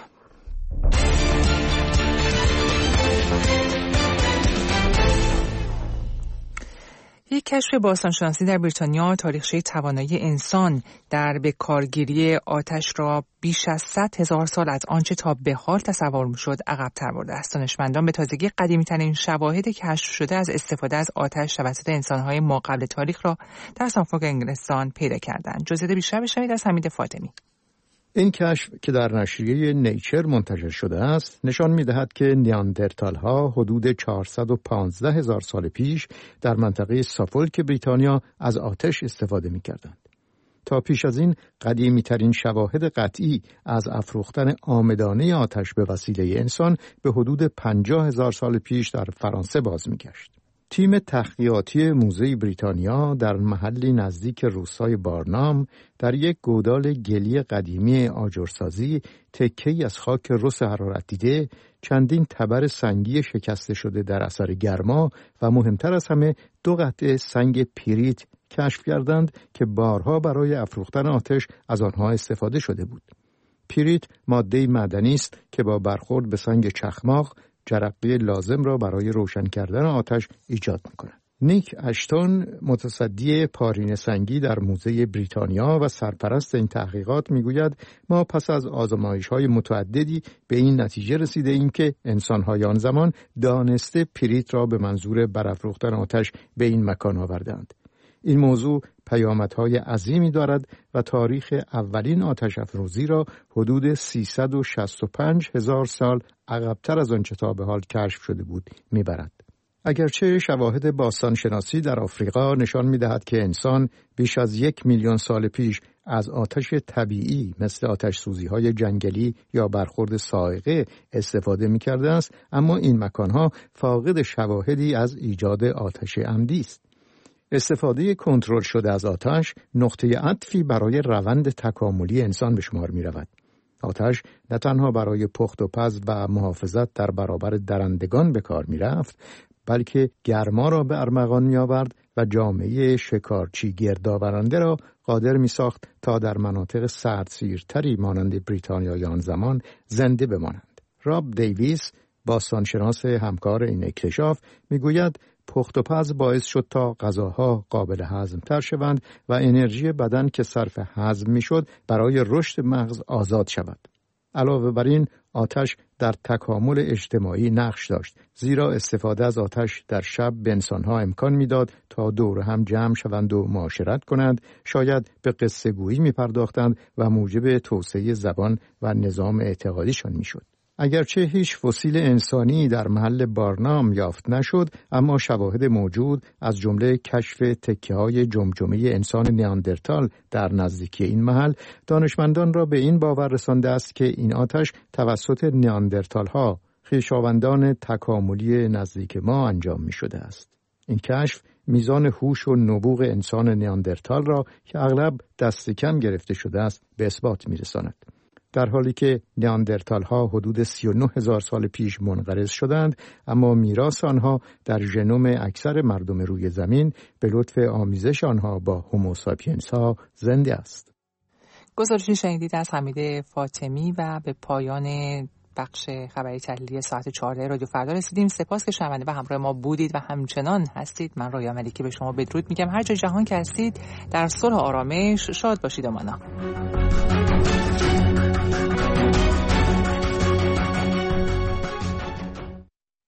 یک کشف باستانشناسی در بریتانیا تاریخچه توانایی انسان در به کارگیری آتش را بیش از صد هزار سال از آنچه تا به حال تصور می‌شد عقب‌تر برده است. دانشمندان به تازگی قدیمی‌ترین شواهد کشف شده از استفاده از آتش توسط انسان‌های ما قبل تاریخ را در سافولک انگلستان پیدا کردند. جزئیات بیشتر بشنوید از حمید فاطمی. این کشف که در نشریه نیچر منتشر شده است نشان می‌دهد که نیاندرتال‌ها حدود چهارصد و پانزده هزار سال پیش در منطقه سافولک بریتانیا از آتش استفاده می‌کردند. تا پیش از این قدیمی‌ترین شواهد قطعی از افروختن عامدانه آتش به وسیله انسان به حدود پنجاه هزار سال پیش در فرانسه باز می‌گشت. تیم تحقیقاتی موزه بریتانیا در محلی نزدیک روستای بارنام در یک گودال گلی قدیمی آجرسازی تکه‌ای از خاک رس حرارت دیده، چندین تبر سنگی شکسته شده در اثر گرما و مهمتر از همه دو قطعه سنگ پیریت کشف کردند که بارها برای افروختن آتش از آنها استفاده شده بود. پیریت ماده معدنی است که با برخورد به سنگ چخماق جرقه لازم را برای روشن کردن آتش ایجاد می‌کند. نیک اشتون متصدی پارین سنگی در موزه بریتانیا و سرپرست این تحقیقات میگوید ما پس از آزمایش‌های متعددی به این نتیجه رسیده ایم که انسان‌های آن زمان دانسته پیریت را به منظور برافروختن آتش به این مکان آوردند. این موضوع پیامدهای عظیمی دارد و تاریخ اولین آتش افروزی را حدود سیصد و شصت و پنج هزار سال عقب‌تر از آنچه تا به حال کشف شده بود میبرد. اگرچه شواهد باستانشناسی در آفریقا نشان می‌دهد که انسان بیش از یک میلیون سال پیش از آتش طبیعی مثل آتش سوزی‌های جنگلی یا برخورد صاعقه استفاده می‌کرده است، اما این مکان‌ها فاقد شواهدی از ایجاد آتش عمدی است. استفاده کنترل شده از آتش نقطه عطفی برای روند تکاملی انسان به شمار می‌رود. آتش نه تنها برای پخت و پز و محافظت در برابر درندگان به کار می‌رفت، بلکه گرما را به ارمغان می آورد و جامعه شکارچی گردآورنده را قادر می ساخت تا در مناطق سردسیرتری مانند بریتانیای آن زمان زنده بمانند. راب دیویس، باستانشناس همکار این اکتشاف، می گوید پخت و پز باعث شد تا غذاها قابل هضم تر شوند و انرژی بدن که صرف هضم می شد برای رشد مغز آزاد شود. علاوه بر این، آتش در تکامل اجتماعی نقش داشت، زیرا استفاده از آتش در شب به انسانها امکان میداد تا دور هم جمع شوند و معاشرت کنند، شاید به قصه گویی می پرداختند و موجب توسعه زبان و نظام اعتقادیشان می شد. اگرچه هیچ فسیل انسانی در محل بارنام یافت نشد، اما شواهد موجود از جمله کشف تکه‌های جمجمه انسان نیاندرتال در نزدیکی این محل دانشمندان را به این باور رسانده است که این آتش توسط نیاندرتال‌ها، خویشاوندان تکاملی نزدیک ما انجام می شده است. این کشف میزان هوش و نبوغ انسان نیاندرتال را که اغلب دست کم گرفته شده است به اثبات می رساند. در حالی که نیاندرتال ها حدود سی و نه هزار سال پیش منقرض شدند، اما میراث آنها در ژنوم اکثر مردم روی زمین به لطف آمیزش آنها با هوموساپینس ها زنده است. گزارشی شنیدید از حمید فاطمی و به پایان بخش خبری تحلیلی ساعت چهارده رادیو فردا رسیدیم. سپاس که شنونده و همراه ما بودید و همچنان هستید. من رویا ملیکی به شما بدرود میگم. هر جای جهان که هستید در صلح و آرامش شاد باشید و مانا.